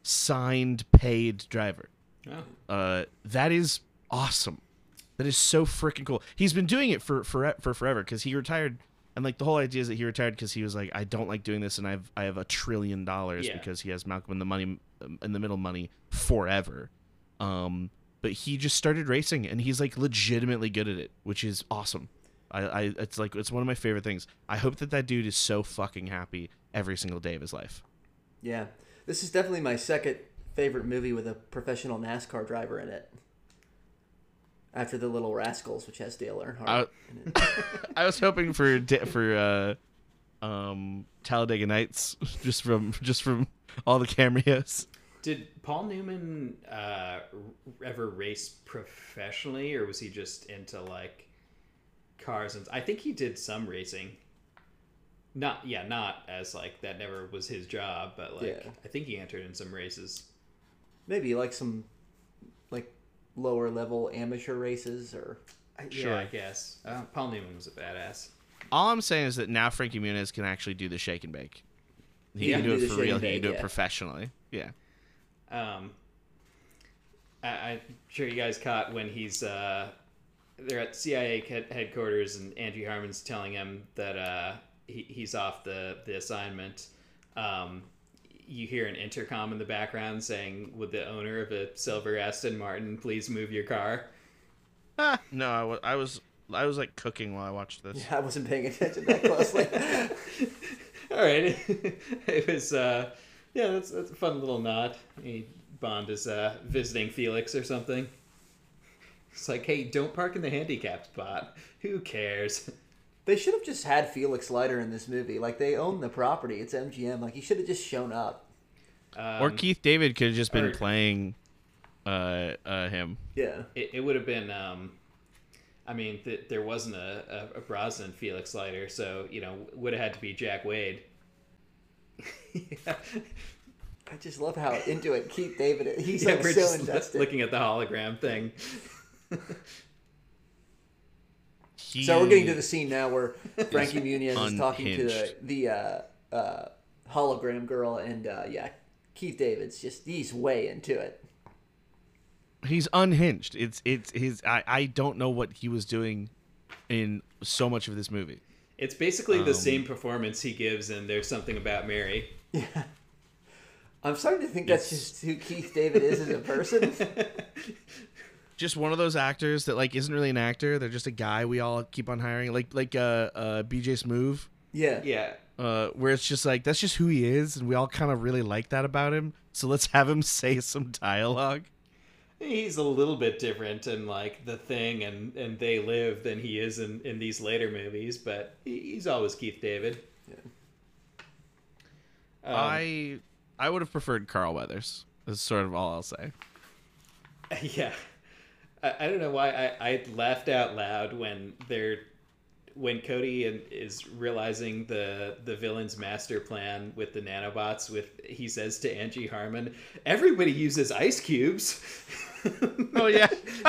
signed paid driver. Oh. Uh, that is awesome. That is so freaking cool. He's been doing it for for, for forever because he retired, and like the whole idea is that he retired because he was like, I don't like doing this, and I've I have a trillion dollars Yeah. because he has Malcolm in the money in the middle money forever. Um, but he just started racing, and he's like legitimately good at it, which is awesome. I, I it's like it's one of my favorite things. I hope that that dude is so fucking happy every single day of his life. Yeah, this is definitely my second favorite movie with a professional NASCAR driver in it. After The Little Rascals, which has Dale Earnhardt I, in it. I was hoping for for uh, um, Talladega Nights, just from just from all the cameos. Did Paul Newman uh, ever race professionally, or was he just into like cars? And I think he did some racing. Not yeah, not as like that. Never was his job, but like Yeah. I think he entered in some races. Maybe like some like lower level amateur races, or I, Sure. Yeah, I guess. Uh, Paul Newman was a badass. All I'm saying is that now Frankie Muniz can actually do the shake and bake. He He can can do do it the for shake real. and He can bake, do it yeah. professionally. Yeah. Um, I, I'm sure you guys caught when he's uh, they're at C I A head- headquarters, and Angie Harmon's telling him that uh, he, he's off the the assignment. Um, you hear an intercom in the background saying, "Would the owner of a silver Aston Martin please move your car?" Ah, no, I was I was I was like cooking while I watched this. yeah, I wasn't paying attention that closely. All right, it was uh, yeah, that's that's a fun little nod. He, Bond is uh, visiting Felix or something. It's like, hey, don't park in the handicapped spot. Who cares? They should have just had Felix Leiter in this movie. Like, they own the property. It's M G M. Like, he should have just shown up. Um, Or Keith David could have just been or- playing uh, uh, him. Yeah. It, it would have been. Um, I mean, th- there wasn't a, a, a Brosnan Felix Leiter, so you know, would have had to be Jack Wade. yeah. I just love how into it Keith David is. He's Yeah, like we're so just invested. looking at the hologram thing. He, So we're getting to the scene now where Frankie Muniz is talking to the unhinged. the uh, uh, hologram girl, and uh, yeah, Keith David's just he's way into it. He's unhinged. It's it's his. I, I don't know what he was doing in so much of this movie. It's basically the Um, same performance he gives in There's Something About Mary. Yeah, I'm starting to think that's just who Keith David is as a person. Just one of those actors that like isn't really an actor. They're just a guy we all keep on hiring, like like uh, uh B J Smoove, Yeah, Yeah. uh, where it's just like that's just who he is, and we all kind of really like that about him. So let's have him say some dialogue. He's a little bit different in like The Thing and, and They Live than he is in, in these later movies, but he, he's always Keith David. Yeah. Um, I I would have preferred Carl Weathers. Is sort of all I'll say. Yeah. I, I don't know why I, I laughed out loud when they're when Cody and, is realizing the the villain's master plan with the nanobots. With he says to Angie Harmon, "Everybody uses ice cubes." Oh yeah.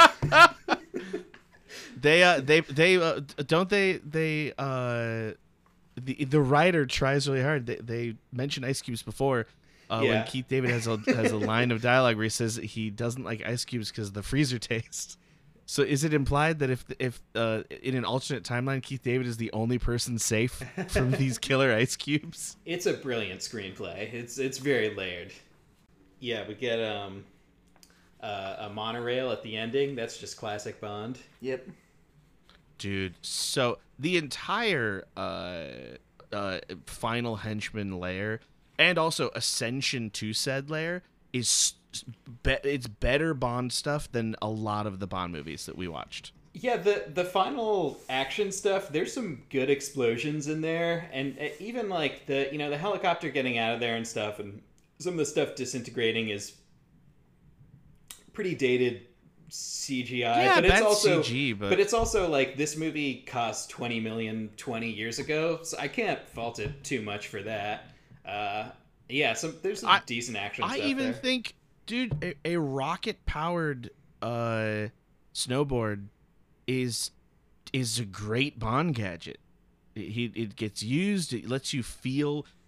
they uh they they uh, don't they they uh the the writer tries really hard. They they mention ice cubes before. Uh, Yeah. When Keith David has a has a line of dialogue where he says he doesn't like ice cubes because of the freezer taste. So is it implied that if if uh, in an alternate timeline Keith David is the only person safe from these killer ice cubes? It's a brilliant screenplay. It's it's very layered. Yeah, we get um uh, a monorail at the ending. That's just classic Bond. Yep. Dude, so the entire uh, uh, final henchman layer and also ascension to said layer is be- it's better Bond stuff than a lot of the Bond movies that we watched. Yeah, the the final action stuff. There's some good explosions in there, and uh, even like the you know the helicopter getting out of there and stuff, and some of the stuff disintegrating is pretty dated C G I. Yeah, but it's that's also C G, but- but it's also like this movie cost twenty million twenty years ago, so I can't fault it too much for that. Uh, yeah, some there's some I- decent action I stuff even there. think, dude, a, a rocket powered uh, snowboard is is a great Bond gadget. It, he it gets used. It lets you feel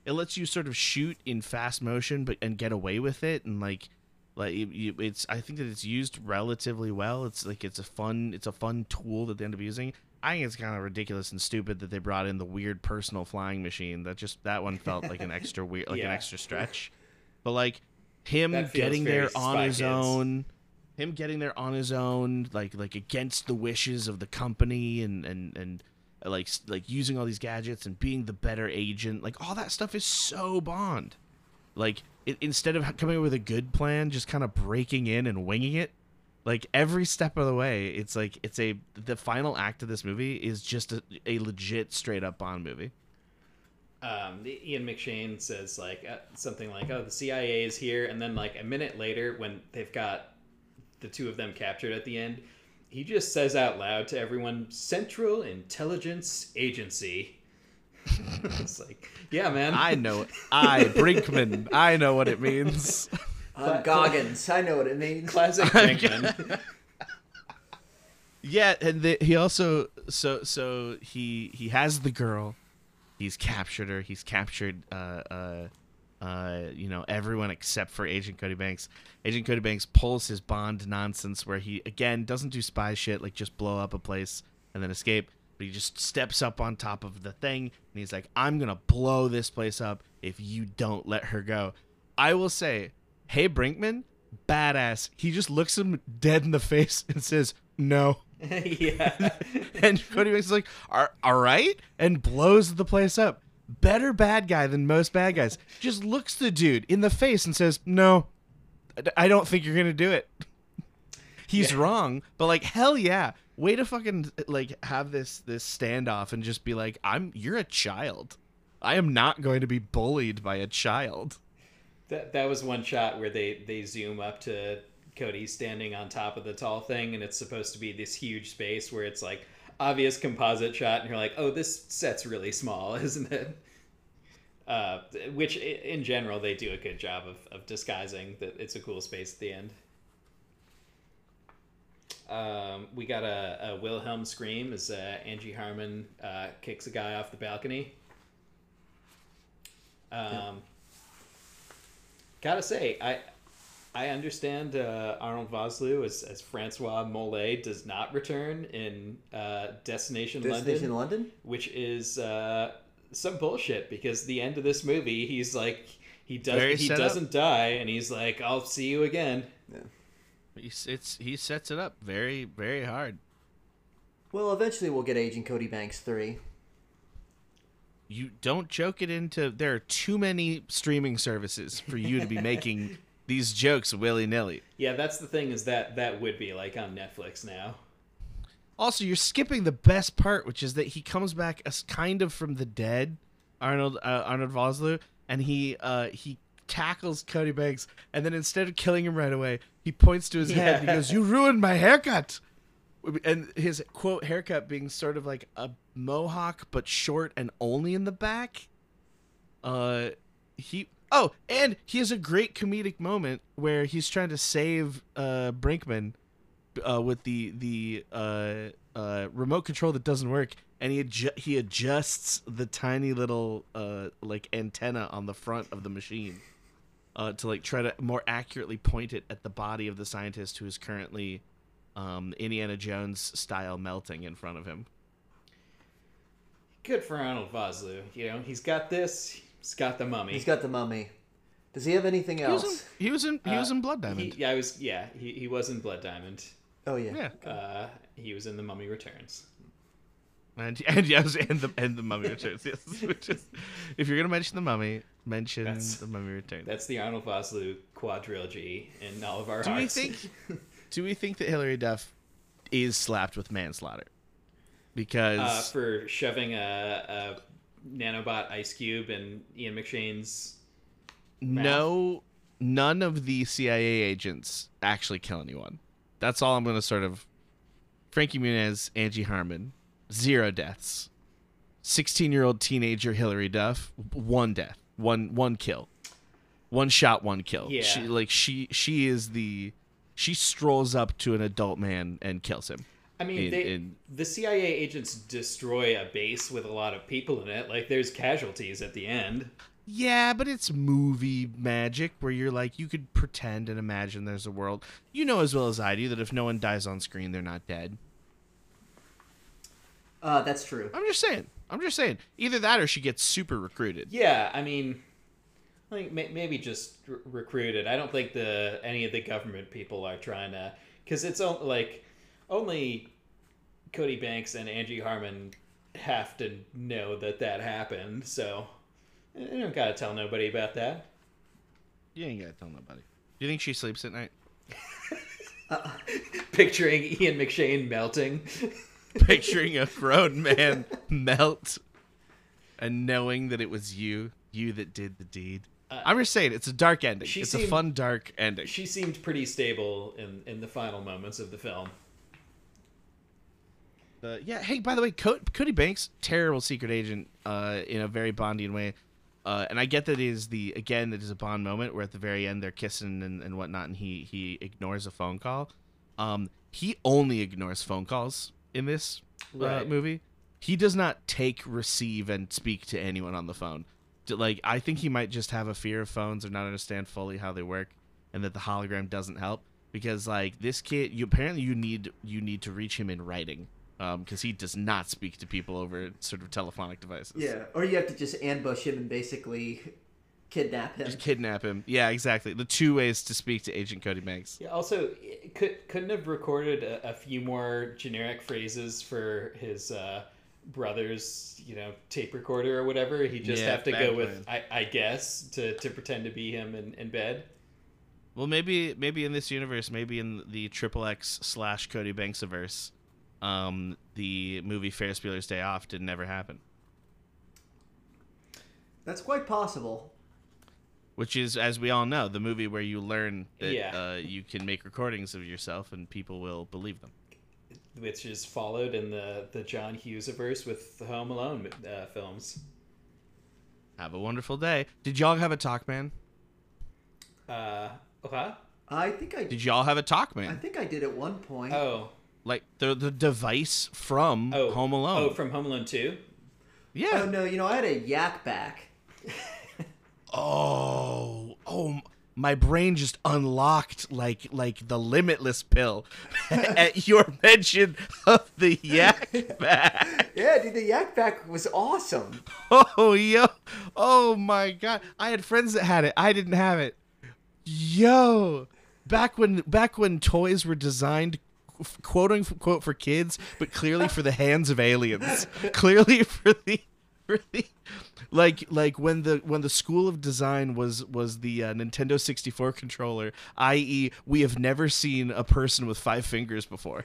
it lets you sort of shoot in fast motion, but and get away with it, and like like you, you- it's I think that it's used relatively well. It's like it's a fun it's a fun tool that they end up using. I think it's kind of ridiculous and stupid that they brought in the weird personal flying machine. That just that one felt like an extra weird, like an Yeah. extra stretch. But like him That feels getting very there on Spy his Kids. own, him getting there on his own, like like against the wishes of the company, and and and uh, like s- like using all these gadgets and being the better agent, like all that stuff is so Bond. Like it, instead of coming up with a good plan, just kind of breaking in and winging it. Like every step of the way, it's like it's a the final act of this movie is just a, a legit straight up Bond movie. Um, the- Ian McShane says like uh, something like, "Oh, the C I A is here," and then like a minute later, when they've got the two of them captured at the end, he just says out loud to everyone, "Central Intelligence Agency." It's like, yeah, man. I know it. I Brinkman. I know what it means. I'm Goggins. I know what it means. Classic Brinkman. Yeah, and the, he also so so he he has the girl. He's captured her. He's captured uh uh uh you know everyone except for Agent Cody Banks. Agent Cody Banks pulls his Bond nonsense where he again doesn't do spy shit like just blow up a place and then escape. But he just steps up on top of the thing and he's like, "I'm gonna blow this place up if you don't let her go." I will say, hey Brinkman, badass. He just looks him dead in the face and says, "No." Yeah. And Cody Banks is like, "All all right," and blows the place up. Better bad guy than most bad guys. Just looks the dude in the face and says, "No, I don't think you're gonna do it." He's Yeah. wrong, but like hell yeah, way to fucking like have this this standoff and just be like, "I'm you're a child. I am not going to be bullied by a child." That that was one shot where they they zoom up to Cody standing on top of the tall thing, and it's supposed to be this huge space where it's like obvious composite shot, and you're like, oh, this set's really small, isn't it? Uh, which i- in general they do a good job of, of disguising that it's a cool space at the end. Um, we got a, a Wilhelm scream as uh, Angie Harmon uh, kicks a guy off the balcony. Um, Gotta say, I I understand uh, Arnold Vosloo as, as Francois Mollet does not return in uh, Destination, Destination London, London? which is uh, some bullshit because the end of this movie, he's like he does Very he set doesn't die, and he's like, "I'll see you again." He's, it's he sets it up very very hard. Well, eventually we'll get Agent Cody Banks three. You don't joke it into. There are too many streaming services for you to be making these jokes willy nilly. Yeah, that's the thing is that that would be like on Netflix now. Also, you're skipping the best part, which is that he comes back as kind of from the dead, Arnold uh, Arnold Vosloo, and he uh, he tackles Cody Banks, and then instead of killing him right away, he points to his head and he Yeah. goes, "You ruined my haircut." And his quote haircut being sort of like a mohawk but short and only in the back. Uh, he oh, and he has a great comedic moment where he's trying to save uh Brinkman uh, with the the uh, uh, remote control that doesn't work, and he adju- he adjusts the tiny little uh, like antenna on the front of the machine uh, to like try to more accurately point it at the body of the scientist who is currently um, Indiana Jones style melting in front of him. Good for Arnold Vosloo. You know, he's got this. He's got the Mummy. He's got the Mummy. Does he have anything He was else? in, he was in, he was Uh, in Blood Diamond. He, yeah, I was. Yeah, he, he was in Blood Diamond. Oh yeah. yeah, Uh, he was in The Mummy Returns. and and yes, and the and the Mummy Returns. Yes, which is, if you're gonna mention the Mummy, mention That's- the Mummy Returns. That's the Arnold Vosloo quadrilogy in all of our Do we hearts. think? Do we think that Hilary Duff is slapped with manslaughter? Because uh, for shoving a, a nanobot ice cube in Ian McShane's no, none of the C I A agents actually kill anyone. That's all I'm going to sort of. Frankie Muniz, Angie Harmon, zero deaths. sixteen-year-old teenager Hilary Duff, one death, one one kill, one shot, one kill. Yeah. She like she she is the she strolls up to an adult man and kills him. I mean, in- they, in- the C I A agents destroy a base with a lot of people in it. Like, there's casualties at the end. Yeah, but it's movie magic where you're like, you could pretend and imagine there's a world. You know as well as I do that if no one dies on screen, they're not dead. Uh, that's true. I'm just saying. I'm just saying. Either that or she gets super recruited. Yeah, I mean, I think may- maybe just r- recruited. I don't think the any of the government people are trying to, because it's on, like only Cody Banks and Angie Harmon have to know that that happened. So I don't gotta tell nobody about that. You ain't gotta tell nobody. Do you think she sleeps at night? Picturing Ian McShane melting. Picturing a grown man melt and knowing that it was you, you that did the deed. Uh, I'm just saying, it's a dark ending. It's seemed, a fun, dark ending. She seemed pretty stable in, in the final moments of the film. Uh, yeah, hey, by the way, Co- Cody Banks, terrible secret agent uh, in a very Bondian way. Uh, and I get that it is the, again, that is a Bond moment where at the very end they're kissing and, and whatnot, and he, he ignores a phone call. Um, he only ignores phone calls in this uh, right. movie. He does not take, receive, and speak to anyone on the phone. Like, I think he might just have a fear of phones or not understand fully how they work, and that the hologram doesn't help. Because, like, this kid, you apparently you need you need to reach him in writing, because um, he does not speak to people over sort of telephonic devices. Yeah, or you have to just ambush him and basically kidnap him. Just kidnap him. Yeah, exactly. The two ways to speak to Agent Cody Banks. Yeah, also, could, couldn't have recorded a, a few more generic phrases for his uh, brother's, you know, tape recorder or whatever. He just Yeah, have to bad go with, plan. I, I guess, to, to pretend to be him in, in bed. Well, maybe maybe in this universe, maybe in the Triple X slash Cody Banks-averse, um, the movie Ferris Bueller's Day Off did never happen. That's quite possible. Which is, as we all know, the movie where you learn that Yeah. uh, you can make recordings of yourself and people will believe them. Which is followed in the, the John Hughes-averse with the Home Alone uh, films. Have a wonderful day. Did y'all have a Talkman? Uh, okay. I think I Did y'all have a I Talkman? think I did at one point. Oh. Like the the device from Oh. Home Alone. Oh, from Home Alone two? Yeah. Oh no, you know I had a Yak Back. Oh, oh, my brain just unlocked like like the Limitless pill at your mention of the Yak Back. Yeah, dude, the Yak Back was awesome. Oh, yo. Oh, my God. I had friends that had it. I didn't have it. Yo. Back when back when toys were designed quote unquote for kids, but clearly for the hands of aliens. Clearly for the for the like like when the when the school of design was was the uh, Nintendo sixty-four controller, that is we have never seen a person with five fingers before.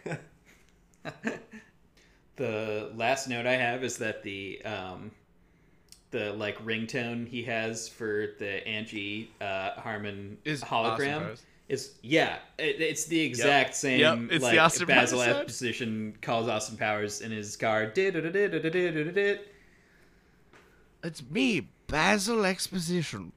The last note I have is that the um, the like ringtone he has for the Angie uh, Harmon Is Austin hologram Powers. is yeah, it, it's the exact same. Yep, it's the like Austin Powers Basil sound. Exposition calls Austin Powers in his car. Did It's me, Basil Exposition.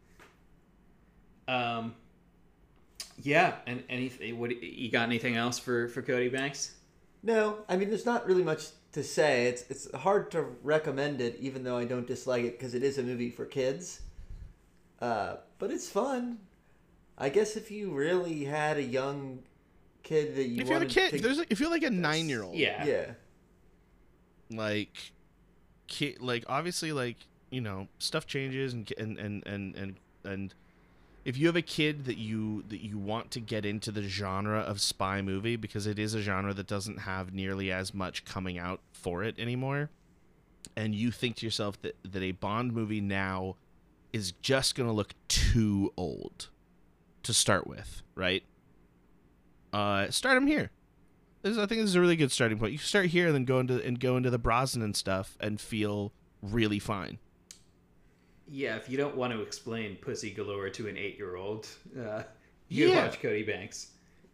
Um. Yeah, and anything? What you got? Anything else for for Cody Banks? No, I mean there's not really much to say. It's it's hard to recommend it, even though I don't dislike it because it is a movie for kids. Uh, but it's fun. I guess if you really had a young kid that you If you're a wanted kid, to, if, there's like, if you're like a nine-year-old, Yeah. yeah, like, kid, like obviously, like you know, stuff changes and and and and and and if you have a kid that you that you want to get into the genre of spy movie because it is a genre that doesn't have nearly as much coming out for it anymore, and you think to yourself that that a Bond movie now is just gonna look too old to start with, right? Uh, start them here. This is, I think this is a really good starting point. You can start here and then go into and go into the Brosnan and stuff and feel really fine. Yeah, if you don't want to explain Pussy Galore to an eight-year-old, uh, you Yeah. watch Cody Banks.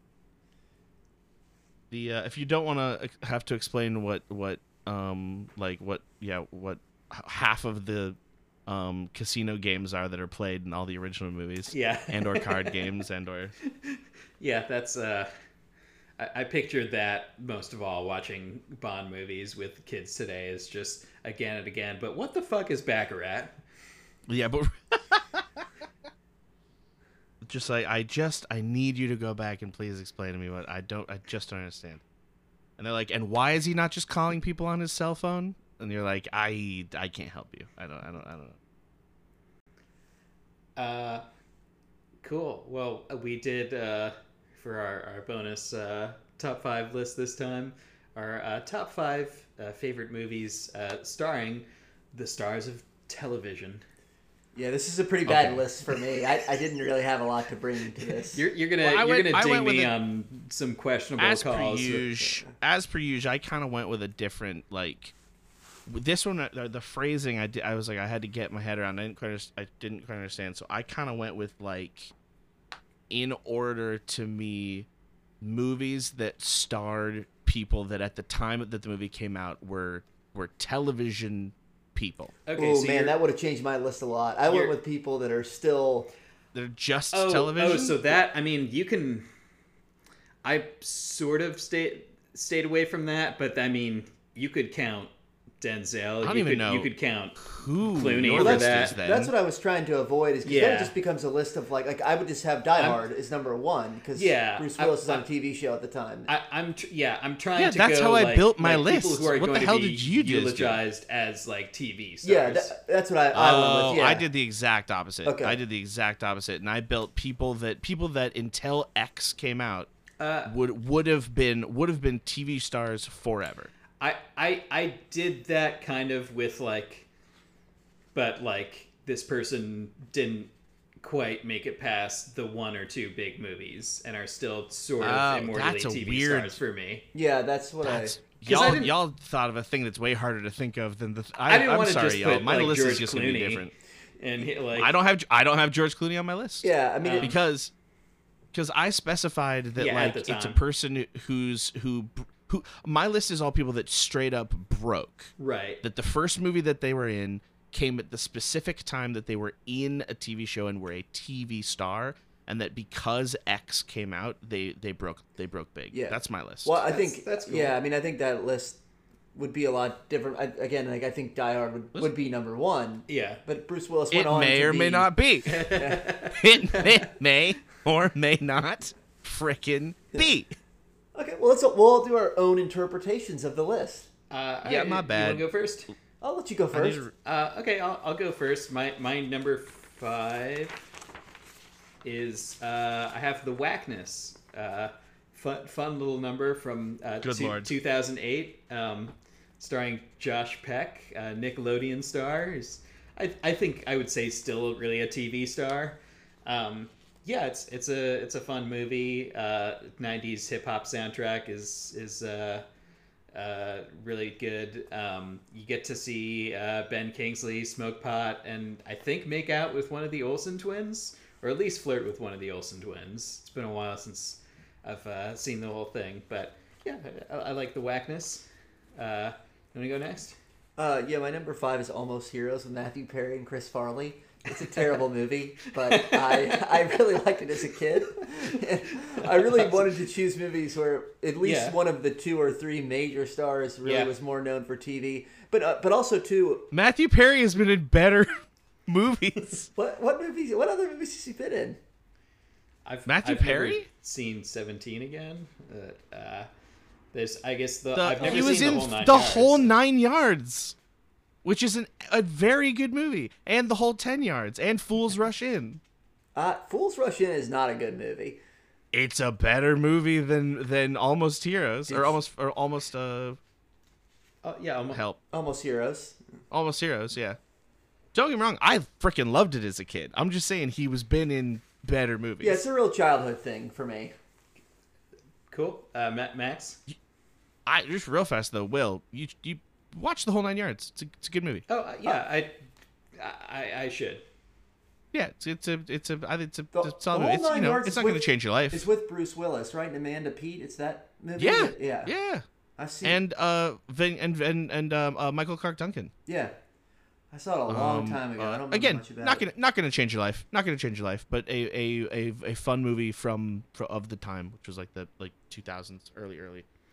The uh, if you don't want to have to explain what what um like what yeah what h- half of the um casino games are that are played in all the original movies, Yeah. and or card games and or Yeah, that's uh I, I pictured that most of all watching Bond movies with kids today is just again and again, but what the fuck is Baccarat? Yeah, but just like I just I need you to go back and please explain to me what I don't I just don't understand. And they're like, and why is he not just calling people on his cell phone? And you're like, I I can't help you. I don't I don't I don't know. Uh, cool. Well, we did uh, for our our bonus uh, top five list this time. Our uh, top five uh, favorite movies uh, starring the stars of television. Yeah, this is a pretty bad Okay. list for me. I, I didn't really have a lot to bring to this. You're you're gonna Well, I you're went- gonna I ding went with me a- on some questionable As per calls. usual, as per usual, I kind of went with a different like. With this one, the, the phrasing I did, I was like, I had to get my head around. I didn't quite, under- I didn't quite understand, so I kind of went with like, in order to me, movies that starred people that at the time that the movie came out were were television people. Okay, Oh so man, you're- that would have changed my list a lot. I went you're- with people that are still. They're just oh, television. Oh, so that I mean, you can. I sort of stayed stayed away from that, but I mean, you could count Denzel. I don't you even could, know You could count. who Clooney your for list that. is then. That's what I was trying to avoid. Is because then Yeah. it just becomes a list of like like I would just have Die I'm- Hard as number one because Yeah, Bruce I- Willis is on I- a T V show at the time. I, I'm tr- yeah, I'm trying Yeah, to that's go, how I like- built my like people list. who are What going the to hell be did you just do? eulogized as like T V stars. yeah, that, that's what I, I Oh, went with. Yeah. I did the exact opposite. Okay. I did the exact opposite, and I built people that people that until X came out Uh, would would have been would have been T V stars forever. I, I I did that kind of with like, but like this person didn't quite make it past the one or two big movies and are still sort of Oh, immortally that's a T V weird- stars for me. yeah, that's what That's, I. 'Cause I y'all didn't- y'all thought of a thing that's way harder to think of than the. Th- I, I didn't I'm want to sorry, just y'all. put My like list George is just Clooney gonna be different. and he, like I don't have I don't have George Clooney on my list. Yeah, I mean, Um, it, because because I specified that Yeah, at like the it's a time. person who's who who my list is all people that straight up broke. right. That the first movie that they were in came at the specific time that they were in a T V show and were a T V star, and that because X came out, they they broke they broke big. Yeah. That's my list. well, I That's- think that's cool. yeah, I mean, I think that list would be a lot different. I, again, like I think Die Hard would, would be number one, Yeah. but Bruce Willis went it on may to or be, may not be. it may, may or may not frickin' be. Okay, well, let's we'll all do our own interpretations of the list. Uh, Yeah, alright, my You bad. want to go first? I'll let you go I need first. to- Uh, okay, I'll, I'll go first. My my number five is uh, I have the Whackness. Uh, fun fun little number from uh, Good two, lord. two thousand eight, um, starring Josh Peck, uh, Nickelodeon star. Who's, I I think I would say still really a T V star. Um, yeah, it's it's a it's a fun movie. Uh, nineties hip hop soundtrack is is. Uh, uh, really good. Um, you get to see uh, Ben Kingsley smoke pot and I think make out with one of the Olsen twins, or at least flirt with one of the Olsen twins. It's been a while since I've uh, seen the whole thing, but yeah, I, I like the Whackness. Uh, you want to go next? Uh, yeah, my number five is Almost Heroes with Matthew Perry and Chris Farley. It's a terrible movie, but I I really liked it as a kid. I really wanted to choose movies where at least Yeah. one of the two or three major stars really Yeah. was more known for T V. But uh, but also too, Matthew Perry has been in better movies. what what movies? What other movies has he been in? I've, Matthew I've never Perry? seen seventeen again. Uh, uh, there's, I guess the, The- I've never he was seen in the whole nine the yards. whole nine yards, which is an, a very good movie, and the whole ten yards, and Fools Rush In. Uh, Fools Rush In is not a good movie. It's a better movie than than Almost Heroes, Did or you- almost or almost uh Oh, yeah, almost, help, Almost Heroes. Almost Heroes. Yeah. Don't get me wrong, I freaking loved it as a kid. I'm just saying he was been in better movies. Yeah, it's a real childhood thing for me. cool. Uh, Ma- Max? I just real fast though. Will you you watch the whole nine yards? It's a, it's a good movie. Oh, uh, yeah, I, I, I should. Yeah, it's it's a it's a I think it's a, The- it's a solid the movie. whole It's, you nine know, yards it's is not going to with- change your life. It's with Bruce Willis, right? And Amanda Peet. It's that movie. Yeah, yeah. yeah. I see. And uh, Vin, and and and um, uh, Michael Clark Duncan. yeah, I saw it a long Um, time ago. uh, I don't remember again, much about not it. gonna not gonna change your life. Not gonna change your life, but a a, a, a fun movie from, from of the time, which was like the like two thousands, early early.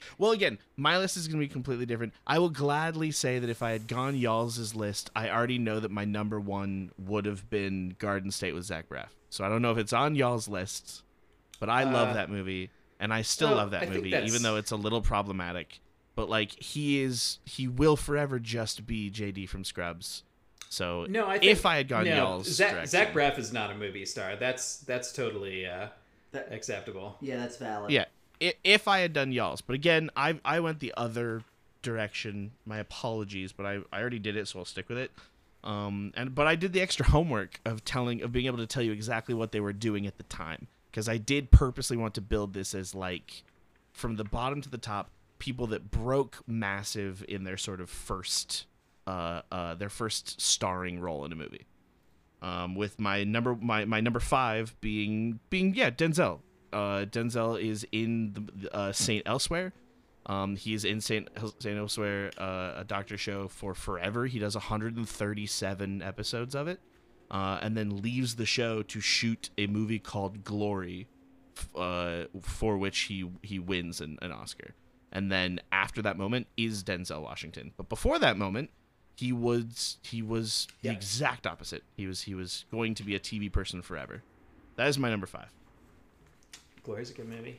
Well, again, my list is going to be completely different. I will gladly say that if I had gone y'all's list, I already know that my number one would have been Garden State with Zach Braff. So I don't know if it's on y'all's list, but I love Uh, that movie, and I still well, love I that think movie, that's- even though it's a little problematic. But like, he is, he will forever just be J D from Scrubs. So No, I think, if I had gone no, y'all's Zach, direction, Zach Braff is not a movie star. That's that's totally uh, That- acceptable. Yeah, that's valid. yeah, i- if I had done y'all's, but again, I I went the other direction. My apologies, but I, I already did it, so I'll stick with it. Um, and but I did the extra homework of telling of being able to tell you exactly what they were doing at the time, because I did purposely want to build this as like from the bottom to the top, people that broke massive in their sort of first uh uh their first starring role in a movie. Um, with my number my, my number five being being yeah Denzel. Uh, Denzel is in the uh, Saint Elsewhere. Um, he's in Saint Saint Elsewhere, uh, a doctor show for forever. He does one hundred thirty-seven episodes of it, uh, and then leaves the show to shoot a movie called Glory, uh, for which he he wins an, an Oscar. And then after that moment is Denzel Washington. But before that moment, he was he was the Yeah. exact opposite. He was he was going to be a T V person forever. That is my number five. Glory's a good movie.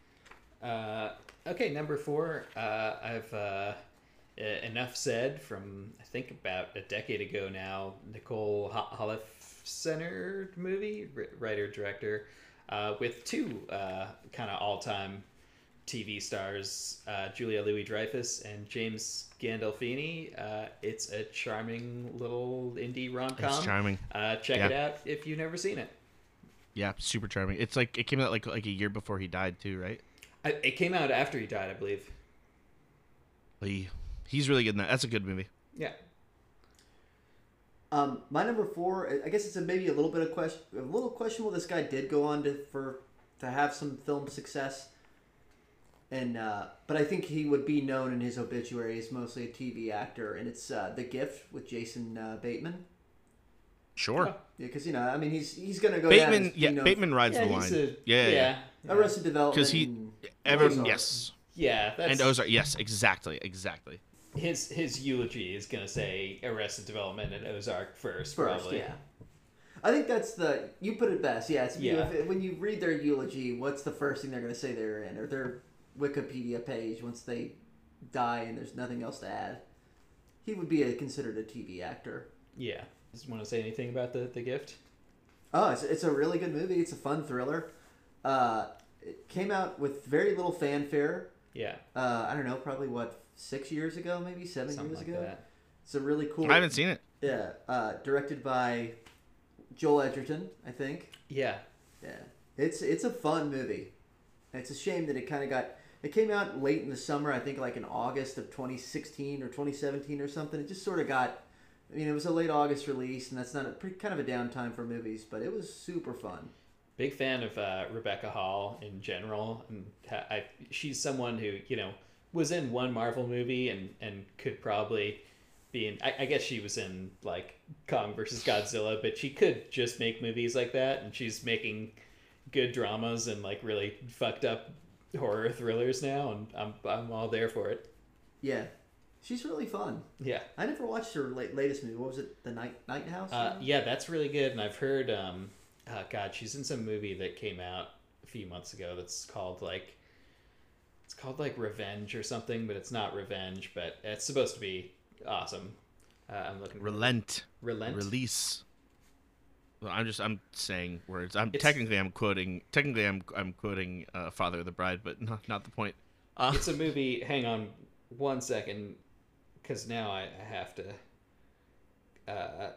Uh, okay, number four. Uh, I've uh, e- enough said from I think about a decade ago now. Nicole Ho- Holofcener movie, r- writer director, uh, with two uh, kind of all time T V stars, uh, Julia Louis-Dreyfus and James Gandolfini. Uh, it's a charming little indie rom com. It's charming. Uh, check Yeah. it out if you've never seen it. Yeah, super charming. It's like it came out like like a year before he died too, right? I, it came out after he died, I believe. He, he's really good in that. That's a good movie. Yeah. Um, my number four, I guess it's a, maybe a little bit of question, a little questionable. This guy did go on to for to have some film success, and uh, but I think he would be known in his obituary as mostly a T V actor, and it's uh, The Gift with Jason uh, Bateman. Sure. Oh. Yeah, because you know, I mean, he's he's gonna go down Bateman, as, yeah, you know, Bateman rides Yeah, the he's line. a- yeah, yeah, yeah. yeah. Arrested Development. Because he, and everyone, Ozark. yes, Yeah, that's and Ozark, yes, exactly, exactly. his his eulogy is gonna say Arrested Development and Ozark first, First, probably. yeah. I think that's the you put it best. Yeah, it's, Yeah. If, when you read their eulogy, what's the first thing they're going to say they're in, or their Wikipedia page once they die and there's nothing else to add? He would be a, considered a T V actor. Yeah. Just want to say anything about the the gift? Oh, it's, it's a really good movie. It's a fun thriller. Uh, it came out with very little fanfare. Yeah. Uh, I don't know, probably what six years ago, maybe seven Something years like ago. that. It's a really cool. I haven't seen it. Yeah, uh, directed by Joel Edgerton, I think. Yeah. Yeah, it's it's a fun movie. And it's a shame that it kind of got. It came out late in the summer, I think, like in August of twenty sixteen or twenty seventeen or something. It just sort of got. I mean, it was a late August release, and that's not a pretty, kind of a downtime for movies, but it was super fun. Big fan of uh, Rebecca Hall in general, and ha- I, she's someone who you know was in one Marvel movie and and could probably be in. I, I guess she was in like Kong versus Godzilla, but she could just make movies like that, and she's making good dramas and like really fucked up horror thrillers now, and I'm I'm all there for it. Yeah, she's really fun. Yeah. I never watched her late, latest movie. What was it? The Night Night House? Uh, yeah, that's really good, and I've heard. Um, oh God, she's in some movie that came out a few months ago. That's called like, it's called like Revenge or something, but it's not Revenge. But it's supposed to be awesome. Uh, I'm looking. For Relent, Relent. release. Well, I'm just I'm saying words. I'm It's- technically I'm quoting. Technically I'm I'm quoting uh, Father of the Bride, but not not the point. Uh, It's a movie. Hang on one second, because now I, I have to. Uh,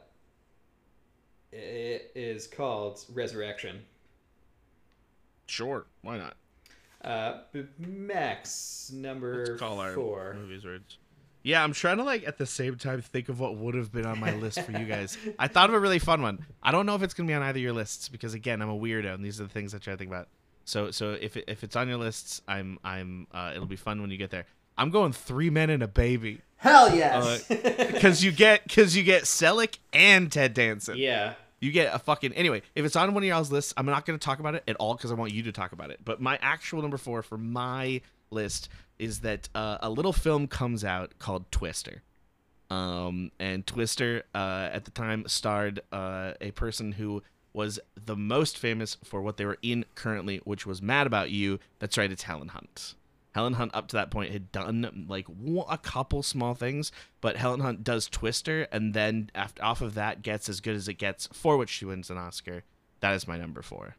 it is called Resurrection. sure, why not? Uh, B- Max number Let's call our four. movies words. Yeah, I'm trying to like at the same time think of what would have been on my list for you guys. I thought of a really fun one. I don't know if it's gonna be on either of your lists because again, I'm a weirdo and these are the things I try to think about. So so if it, if it's on your lists, I'm I'm uh, it'll be fun when you get there. I'm going Three Men and a Baby Hell yes. because you get because you get Selleck and Ted Danson. Yeah. You get a fucking anyway. If it's on one of y'all's lists, I'm not going to talk about it at all because I want you to talk about it. But my actual number four for my list is that uh, a little film comes out called Twister. Um, and Twister uh, at the time starred uh, a person who was the most famous for what they were in currently, which was Mad About You. That's right, it's Helen Hunt. Helen Hunt up to that point had done like a couple small things, but Helen Hunt does Twister, and then after, off of that gets as good as it gets, for which she wins an Oscar. That is my number four.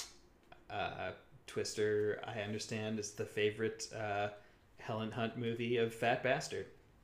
Uh, Twister, I understand, is the favorite uh, Helen Hunt movie of Fat Bastard.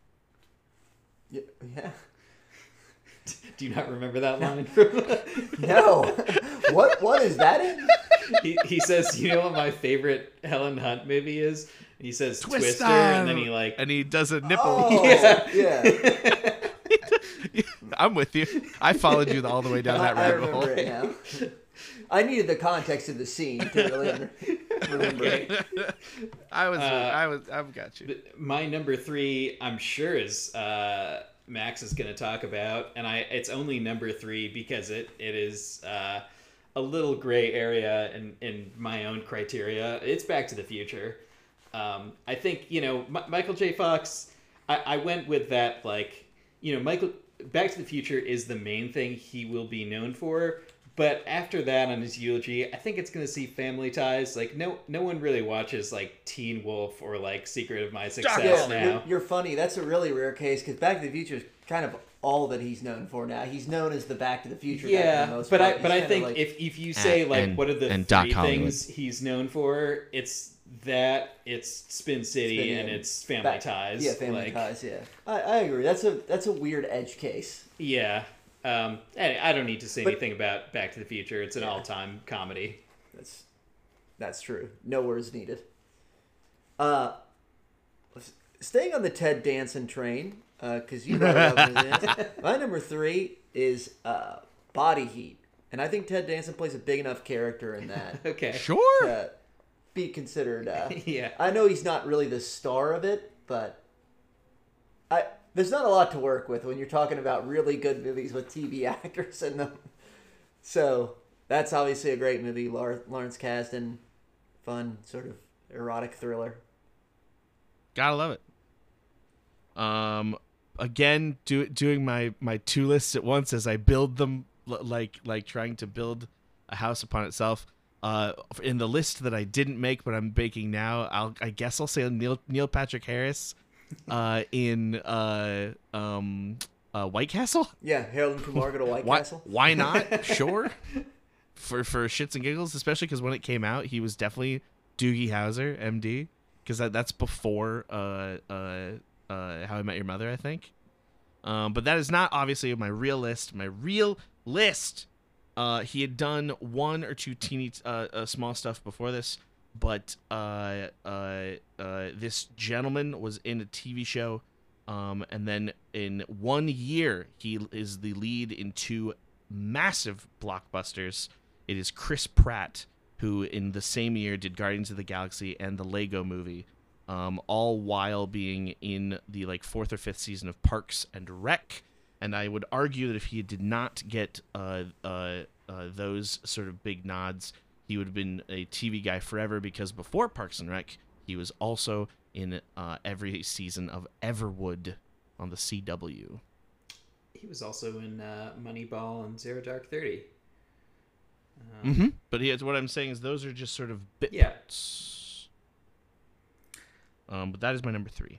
Yeah. yeah. Do you not remember that line? No. What What is that in? He, he says, you know what my favorite Helen Hunt movie is? And he says Twister! Twister, and then he like... And he does a nipple. Oh, Yeah. yeah. I'm with you. I followed you all the way down that I, I rabbit hole. remember it now. I needed the context of the scene to really under- remember Okay. it. I was, Uh, I was, I've got you. My number three, I'm sure, is uh, Max is going to talk about, and I it's only number three because it it is uh, a little gray area in, in my own criteria. It's Back to the Future. Um, I think, you know, M- Michael J. Fox, I, I went with that, like, you know, Michael Back to the Future is the main thing he will be known for. But after that, on his eulogy, I think it's going to see Family Ties. Like, no no one really watches, like, Teen Wolf or, like, Secret of My Success Yeah, now. you're, you're funny. That's a really rare case because Back to the Future is kind of all that he's known for now. He's known as the Back to the Future guy for the Yeah, most but part. I but He's I kinda think like- if, if you say, And- like, and- what are the and Doc three Hollywood. things he's known for, it's that, it's Spin City, Spin and and it's Family Back- Ties. Yeah, Family like, Ties. Yeah, I, I agree. That's a that's a weird edge case. Yeah. Um, and I don't need to say But- anything about Back to the Future. It's an Yeah. all-time comedy. That's that's true. No words needed. Uh, staying on the Ted Danson train, because you brought it up. Dance. My number three is uh, Body Heat, and I think Ted Danson plays a big enough character in that Okay. Sure. to be considered. Uh, Yeah. I know he's not really the star of it, but I there's not a lot to work with when you're talking about really good movies with T V actors in them. So that's obviously a great movie. Lar- Lawrence Kasdan, fun sort of erotic thriller. Gotta love it. Um, again, do, doing my my two lists at once as I build them, l- like like trying to build a house upon itself. Uh, in the list that I didn't make, but I'm baking now, I'll I guess I'll say Neil Neil Patrick Harris, uh, in uh um uh White Castle. Yeah, Harold and Kumar go to White Why, Castle. why not? Sure. For for shits and giggles, especially because when it came out, he was definitely Doogie Howser, M D, because that, that's before uh, uh, uh, How I Met Your Mother, I think. Um, but that is not obviously my real list. My real list. Uh, he had done one or two teeny uh, uh, small stuff before this, but uh, uh, uh, this gentleman was in a T V show, um, and then in one year he is the lead in two massive blockbusters. It is Chris Pratt, who in the same year did Guardians of the Galaxy and the Lego Movie, um, all while being in the like fourth or fifth season of Parks and Rec. And I would argue that if he did not get uh, uh, uh, those sort of big nods, he would have been a T V guy forever, because before Parks and Rec, he was also in uh, every season of Everwood on the C W. He was also in uh, Moneyball and Zero Dark Thirty. Um, Mm-hmm. But he, what I'm saying is those are just sort of bit Yeah. parts. Um, but that is my number three.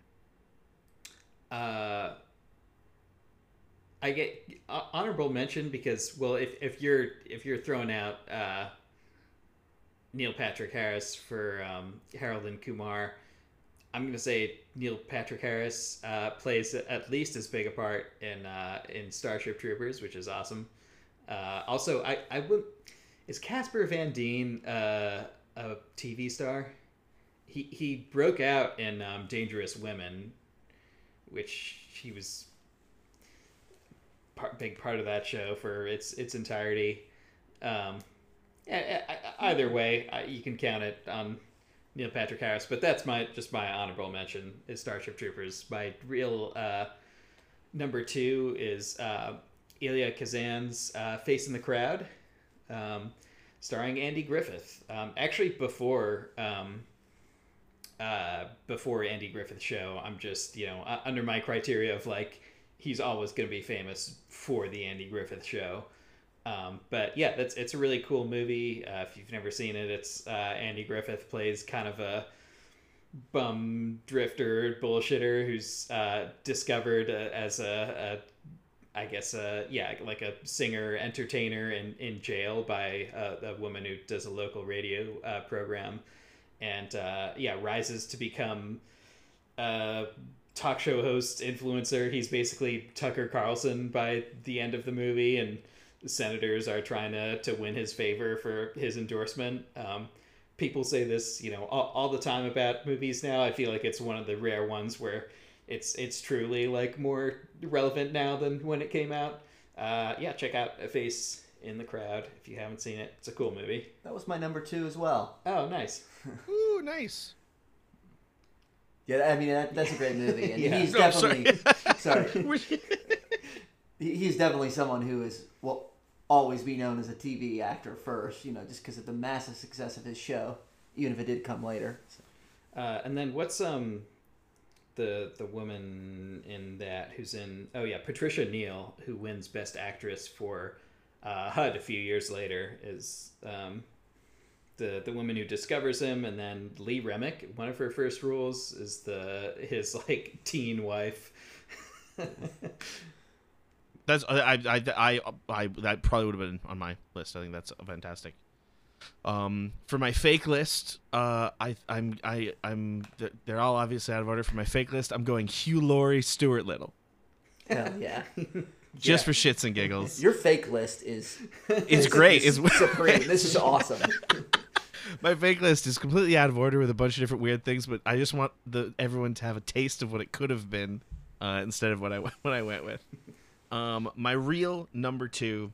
Uh, I get uh, honorable mention because, well, if, if you're if you're throwing out uh, Neil Patrick Harris for um, Harold and Kumar, I'm gonna say Neil Patrick Harris uh, plays at least as big a part in uh, in Starship Troopers, which is awesome. Uh, also, I I would is Casper Van Dien uh, a T V star? He he broke out in um, Dangerous Women, which he was part, big part of that show for its its entirety. Um, e- e- either way, uh, you can count it on Neil Patrick Harris, but that's my just my honorable mention is Starship Troopers. My real uh, number two is uh, Elia Kazan's uh, Face in the Crowd, um, starring Andy Griffith. Um, actually, before um, uh, before Andy Griffith Show. I'm just, you know, uh, under my criteria of like, he's always going to be famous for the Andy Griffith Show. Um, but yeah, that's it's a really cool movie. Uh, if you've never seen it, it's uh, Andy Griffith plays kind of a bum drifter bullshitter who's uh, discovered uh, as a, a, I guess, uh, yeah, like a singer entertainer in, in jail by uh, a woman who does a local radio uh, program, and uh, yeah, rises to become a talk show host, influencer. He's basically Tucker Carlson by the end of the movie, and senators are trying to, to win his favor for his endorsement. Um, people say this, you know, all, all the time about movies now. I feel like it's one of the rare ones where it's it's truly like more relevant now than when it came out. Uh, yeah, check out A Face in the Crowd if you haven't seen it. It's a cool movie. That was my number two as well. Oh, nice. Ooh, nice. Yeah, I mean that, that's a great movie, and Yeah. he's Oh, definitely sorry. sorry. He- He's definitely someone who is will always be known as a T V actor first, you know, just because of the massive success of his show, even if it did come later. So. Uh, and then what's um the the woman in that who's in oh yeah Patricia Neal, who wins Best Actress for uh, H U D a few years later, is um the the woman who discovers him. And then Lee Remick, one of her first roles is the his like teen wife. That's I I I I that probably would have been on my list. I think that's fantastic. Um, for my fake list, uh, I I'm I I'm they're all obviously out of order. For my fake list, I'm going Hugh Laurie, Stuart Little, Hell yeah. just Yeah. for shits and giggles. Your fake list is It's great. It's supreme. This is awesome. my fake list is completely out of order with a bunch of different weird things, but I just want the everyone to have a taste of what it could have been uh, instead of what I what I went with. Um, my real number two.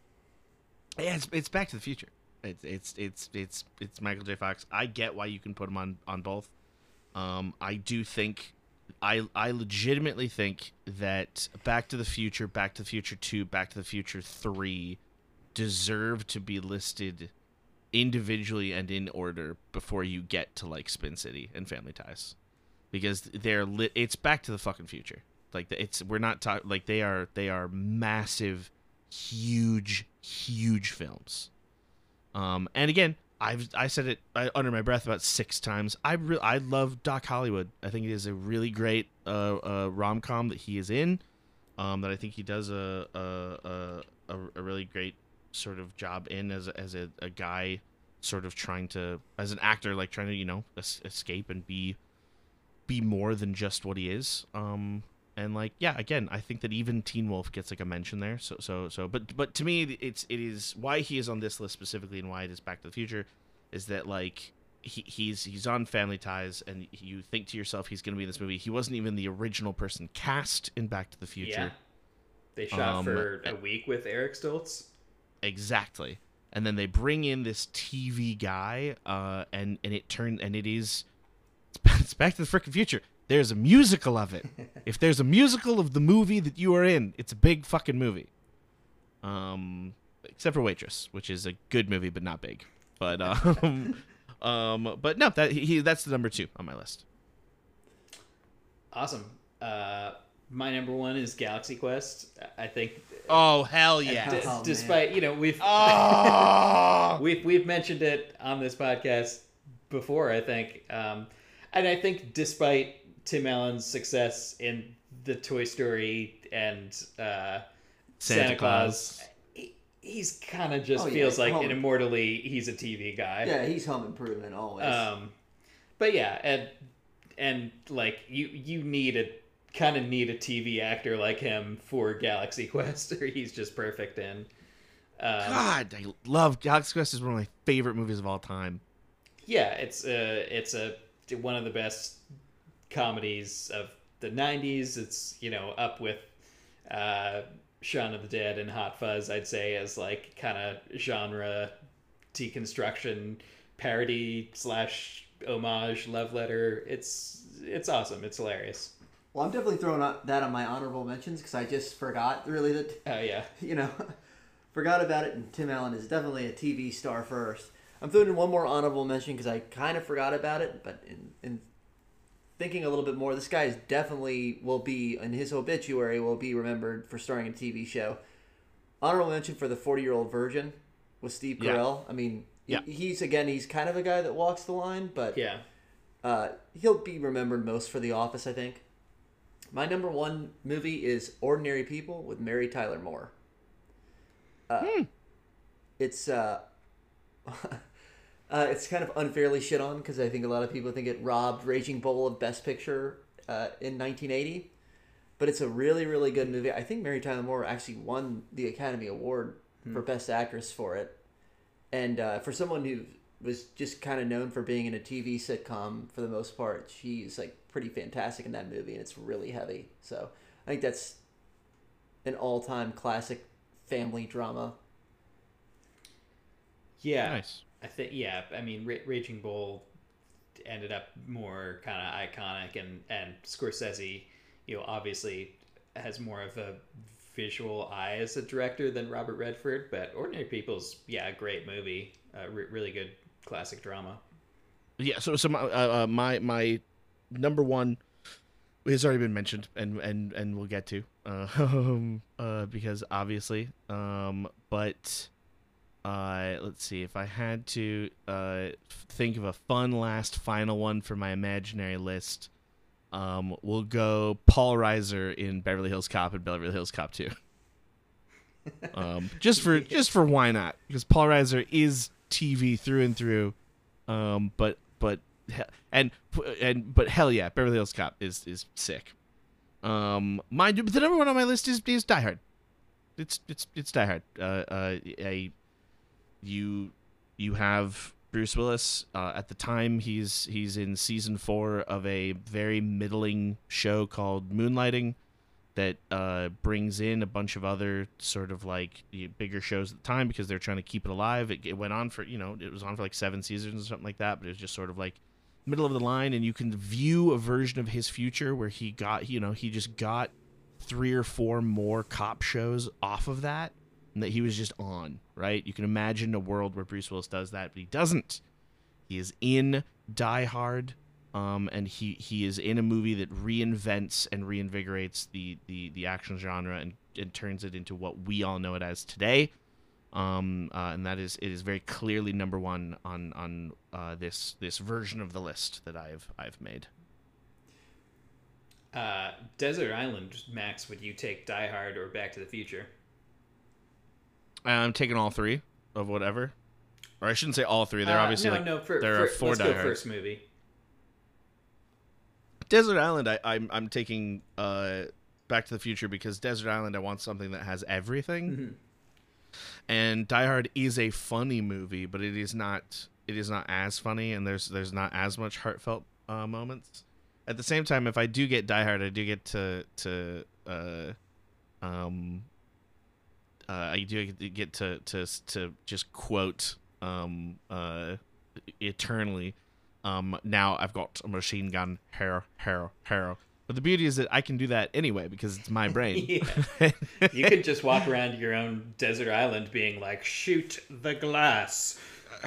Yeah, it's it's Back to the Future. It's it's it's it's it's Michael J. Fox. I get why you can put him on on both. Um, I do think, I I legitimately think that Back to the Future, Back to the Future Two, Back to the Future Three, deserve to be listed individually and in order before you get to like Spin City and Family Ties, because they're lit. It's Back to the fucking Future. Like it's we're not talking like they are they are massive, huge, huge films. Um, and again, I've I said it I, under my breath about six times. I re- I love Doc Hollywood. I think it is a really great uh, uh rom com that he is in. Um, that I think he does a a, a a really great sort of job in as a, as a, a guy, sort of trying to as an actor like trying to you know es- escape and be be more than just what he is. Um. And like, yeah, again, I think that even Teen Wolf gets like a mention there. So, so, so, but, but to me, it's it is why he is on this list specifically, and why it is Back to the Future, is that like he he's he's on Family Ties, and you think to yourself he's going to be in this movie. He wasn't even the original person cast in Back to the Future. Yeah, they shot Um, for a week with Eric Stoltz. Exactly, and then they bring in this T V guy, uh, and and it turned and it is it's Back to the frickin' Future. There's a musical of it. If there's a musical of the movie that you are in, it's a big fucking movie. Um, except for Waitress, which is a good movie but not big. But um, um, but no, that he that's the number two on my list. Awesome. Uh, my number one is Galaxy Quest. I think. Oh hell d- yeah! Oh, despite you know we've Oh, we've we've mentioned it on this podcast before. I think, um, and I think despite Tim Allen's success in the Toy Story and uh, Santa, Santa Claus, Claus. he, he's kind of just Oh, yeah, feels like home- an immortally he's a T V guy. Yeah, he's home improvement always. Um, but yeah, and and like you you need a kind of need a T V actor like him for Galaxy Quest, or he's just perfect in. Um, God, I love Galaxy Quest. Is one of my favorite movies of all time. yeah, it's a it's a one of the best comedies of the nineties. It's, you know, up with uh, Shaun of the Dead and Hot Fuzz, I'd say, as like kind of genre deconstruction parody slash homage love letter. It's it's awesome. It's hilarious. Well, I'm definitely throwing out that on my honorable mentions because I just forgot really that, Oh yeah. you know, forgot about it. And Tim Allen is definitely a T V star first. I'm throwing in one more honorable mention because I kind of forgot about it, but in, in thinking a little bit more, this guy is definitely will be in his obituary will be remembered for starring in a T V show. Honorable mention for The forty-Year-Old Virgin with Steve Yeah. Carell. I mean, Yeah. he's again he's kind of a guy that walks the line, but Yeah. uh, he'll be remembered most for The Office, I think. My number one movie is Ordinary People with Mary Tyler Moore. Uh, Hmm. It's uh, uh, it's kind of unfairly shit on because I think a lot of people think it robbed Raging Bull of Best Picture uh, in nineteen eighty. But it's a really, really good movie. I think Mary Tyler Moore actually won the Academy Award for Best Actress for it. And uh, for someone who was just kind of known for being in a T V sitcom for the most part, she's like pretty fantastic in that movie, and it's really heavy. So I think that's an all-time classic family drama. Yeah. Nice. I think, yeah, I mean, Ra- Raging Bull ended up more kind of iconic, and, and Scorsese, you know, obviously has more of a visual eye as a director than Robert Redford, but Ordinary People's, yeah, a great movie, uh, re- really good classic drama. Yeah. So so my uh, uh, my my number one has already been mentioned, and and and we'll get to uh, uh because obviously um but uh let's see, if I had to uh think of a fun last final one for my imaginary list, um we'll go Paul Reiser in Beverly Hills Cop and Beverly Hills Cop two. Um, just for just for why not? Because Paul Reiser is T V through and through. Um, but but and and but hell yeah, Beverly Hills Cop is is sick. Um, my the number one on my list is is Die Hard. It's it's it's Die Hard. Uh, uh, I you you have Bruce Willis. Uh, at the time, he's he's in season four of a very middling show called Moonlighting, that uh, brings in a bunch of other sort of like bigger shows at the time because they're trying to keep it alive. It, it went on for, you know, it was on for like seven seasons or something like that, but it was just sort of like middle of the line, and you can view a version of his future where he got, you know, he just got three or four more cop shows off of that, and that he was just on, right? You can imagine a world where Bruce Willis does that, but he doesn't. He is in Die Hard. Um, and he, he is in a movie that reinvents and reinvigorates the, the, the action genre and, and turns it into what we all know it as today. Um, uh, and that is, it is very clearly number one on on uh, this this version of the list that I've I've made. Uh, Desert Island, Max, would you take Die Hard or Back to the Future? I'm taking all three of whatever, or I shouldn't say all three. There are Uh, obviously no, like no, for, there for, are four let's Die go Hards. first movie. Desert Island, I, I'm I'm taking uh, Back to the Future because Desert Island, I want something that has everything, Mm-hmm. and Die Hard is a funny movie, but it is not it is not as funny, and there's there's not as much heartfelt uh, moments. At the same time, if I do get Die Hard, I do get to to uh, um, uh, I do get to to to just quote um, uh, eternally. Um, now I've got a machine gun, hair, hair, hair. But the beauty is that I can do that anyway because it's my brain. Yeah. You could just walk around your own desert island being like, shoot the glass.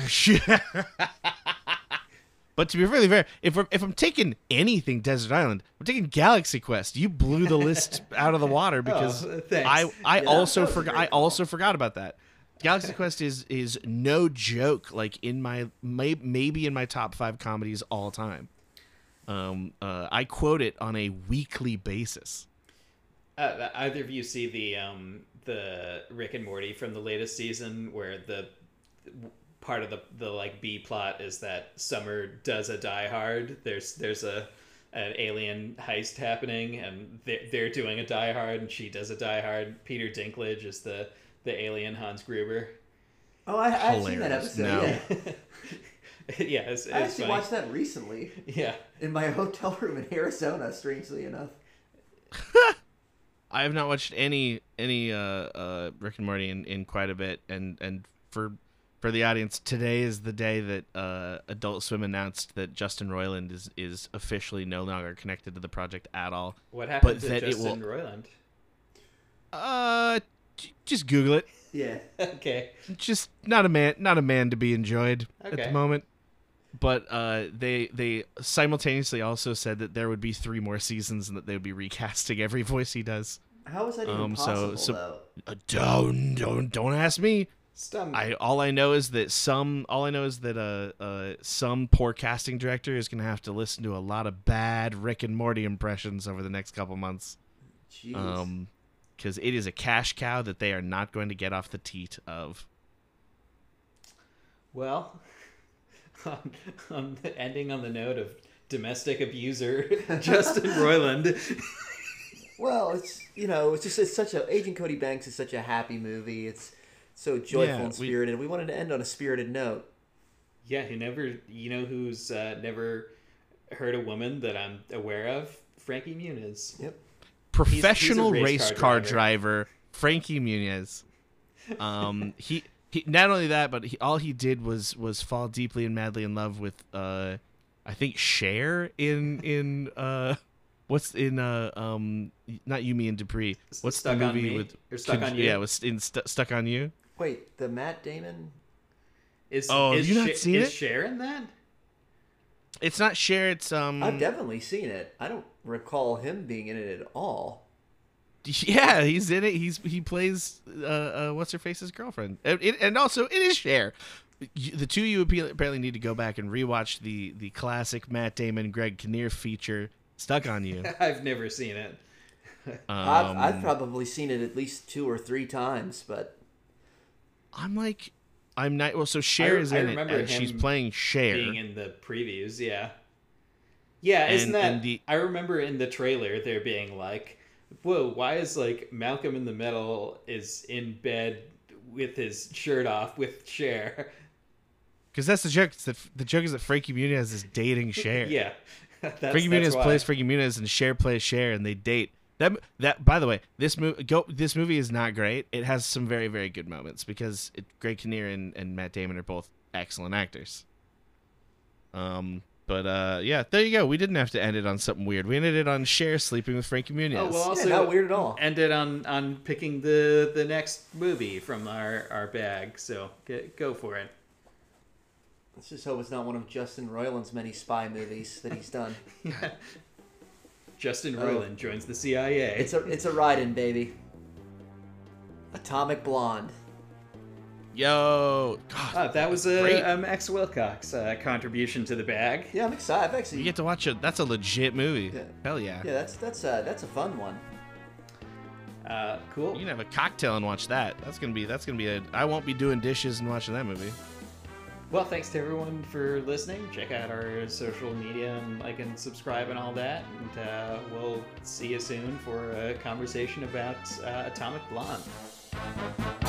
But to be really fair, if we're, if I'm taking anything Desert Island, I'm taking Galaxy Quest. You blew the list out of the water because Oh, thanks. I I Yeah, also that was a forgot great I also forgot about that. Galaxy Quest is is no joke. Like in my may, maybe in my top five comedies all time. Um, uh, I quote it on a weekly basis. Uh, either of you see the um, the Rick and Morty from the latest season where the part of the, the like B plot is that Summer does a Die Hard. There's there's a an alien heist happening and they're, they're doing a Die Hard and she does a Die Hard. Peter Dinklage is the the alien Hans Gruber. Oh, I, I've seen that Hilarious. episode. No. Yeah. Yeah, it's, it's I actually funny. watched that recently Yeah. in my hotel room in Arizona. Strangely enough. I have not watched any any uh, uh, Rick and Morty in, in quite a bit, and, and for for the audience, today is the day that uh, Adult Swim announced that Justin Roiland is, is officially no longer connected to the project at all. What happened But to that it Justin will- Roiland? Uh, j- just Google it. Yeah. Okay. Just not a man, not a man to be enjoyed at Okay. the moment. but uh, they they simultaneously also said that there would be three more seasons and that they would be recasting every voice he does. How is that even Um, so- possible, so- though? Uh, don't don't don't ask me. Stum- I all I know is that some all I know is that uh, uh some poor casting director is gonna have to listen to a lot of bad Rick and Morty impressions over the next couple months. Jeez. Um, because it is a cash cow that they are not going to get off the teat of. Well, on, on the ending on the note of domestic abuser Justin Roiland. Well, it's you know, it's just it's such a Agent Cody Banks is such a happy movie. It's so joyful Yeah, and we- spirited. We wanted to end on a spirited note. Yeah, who never, you know, who's uh, never hurt a woman that I'm aware of? Frankie Muniz. Yep. Professional race race, car car, driver. driver. Frankie Muniz. Um, he, he not only that, but he, all he did was was fall deeply and madly in love with uh, I think Cher in in uh, what's in uh um not Yumi and Dupree. What's Stuck the on movie Me? with Or Stuck on You? Yeah, it was in Stu Stuck on You. Wait, the Matt Damon? Is, Oh, have is you not Cher- seen is it? Cher in that? It's not Cher. It's um. I've definitely seen it. I don't recall him being in it at all. Yeah, he's in it. He's he plays uh, uh what's her face's girlfriend, and, it, and also it is Cher. You- The two of you appa- apparently need to go back and rewatch the the classic Matt Damon Greg Kinnear feature "Stuck on You." I've never seen it. Um, I've, I've probably seen it at least two or three times, but I'm like, I'm not. Well, so Cher I- is I in it, remember and she's him playing Cher. Being in the previews, yeah. Yeah, isn't And- that... and the- I remember in the trailer there being like, whoa, why is like Malcolm in the Middle is in bed with his shirt off with Cher? Because that's the joke. It's that the joke is that Frankie Muniz is dating Cher. Yeah. That's, Frankie that's Muniz why. plays Frankie Muniz, and Cher plays Cher, and they date. That that by the way, this movie go this movie is not great. It has some very very good moments because it, Greg Kinnear and, and Matt Damon are both excellent actors. Um, but uh, yeah, there you go. We didn't have to end it on something weird. We ended it on Cher sleeping with Frankie Muniz. Oh, well, also not weird at all. ended on, on picking the, the next movie from our, our bag, so get, go for it. let's just hope it's not one of Justin Roiland's many spy movies that he's done. Justin Oh. Roiland joins the C I A. It's a it's a ride-in, baby. Atomic Blonde. Yo, God, Ah, that was a Great. um, Max Wilcox uh, contribution to the bag. Yeah, I'm excited. I've actually you get to watch it. That's a legit movie. Yeah. Hell yeah. yeah, that's that's a that's a fun one. Uh, cool. You can have a cocktail and watch that. That's gonna be that's gonna be a. I won't be doing dishes and watching that movie. Well, thanks to everyone for listening. Check out our social media and like and subscribe and all that. And uh, we'll see you soon for a conversation about uh, Atomic Blonde.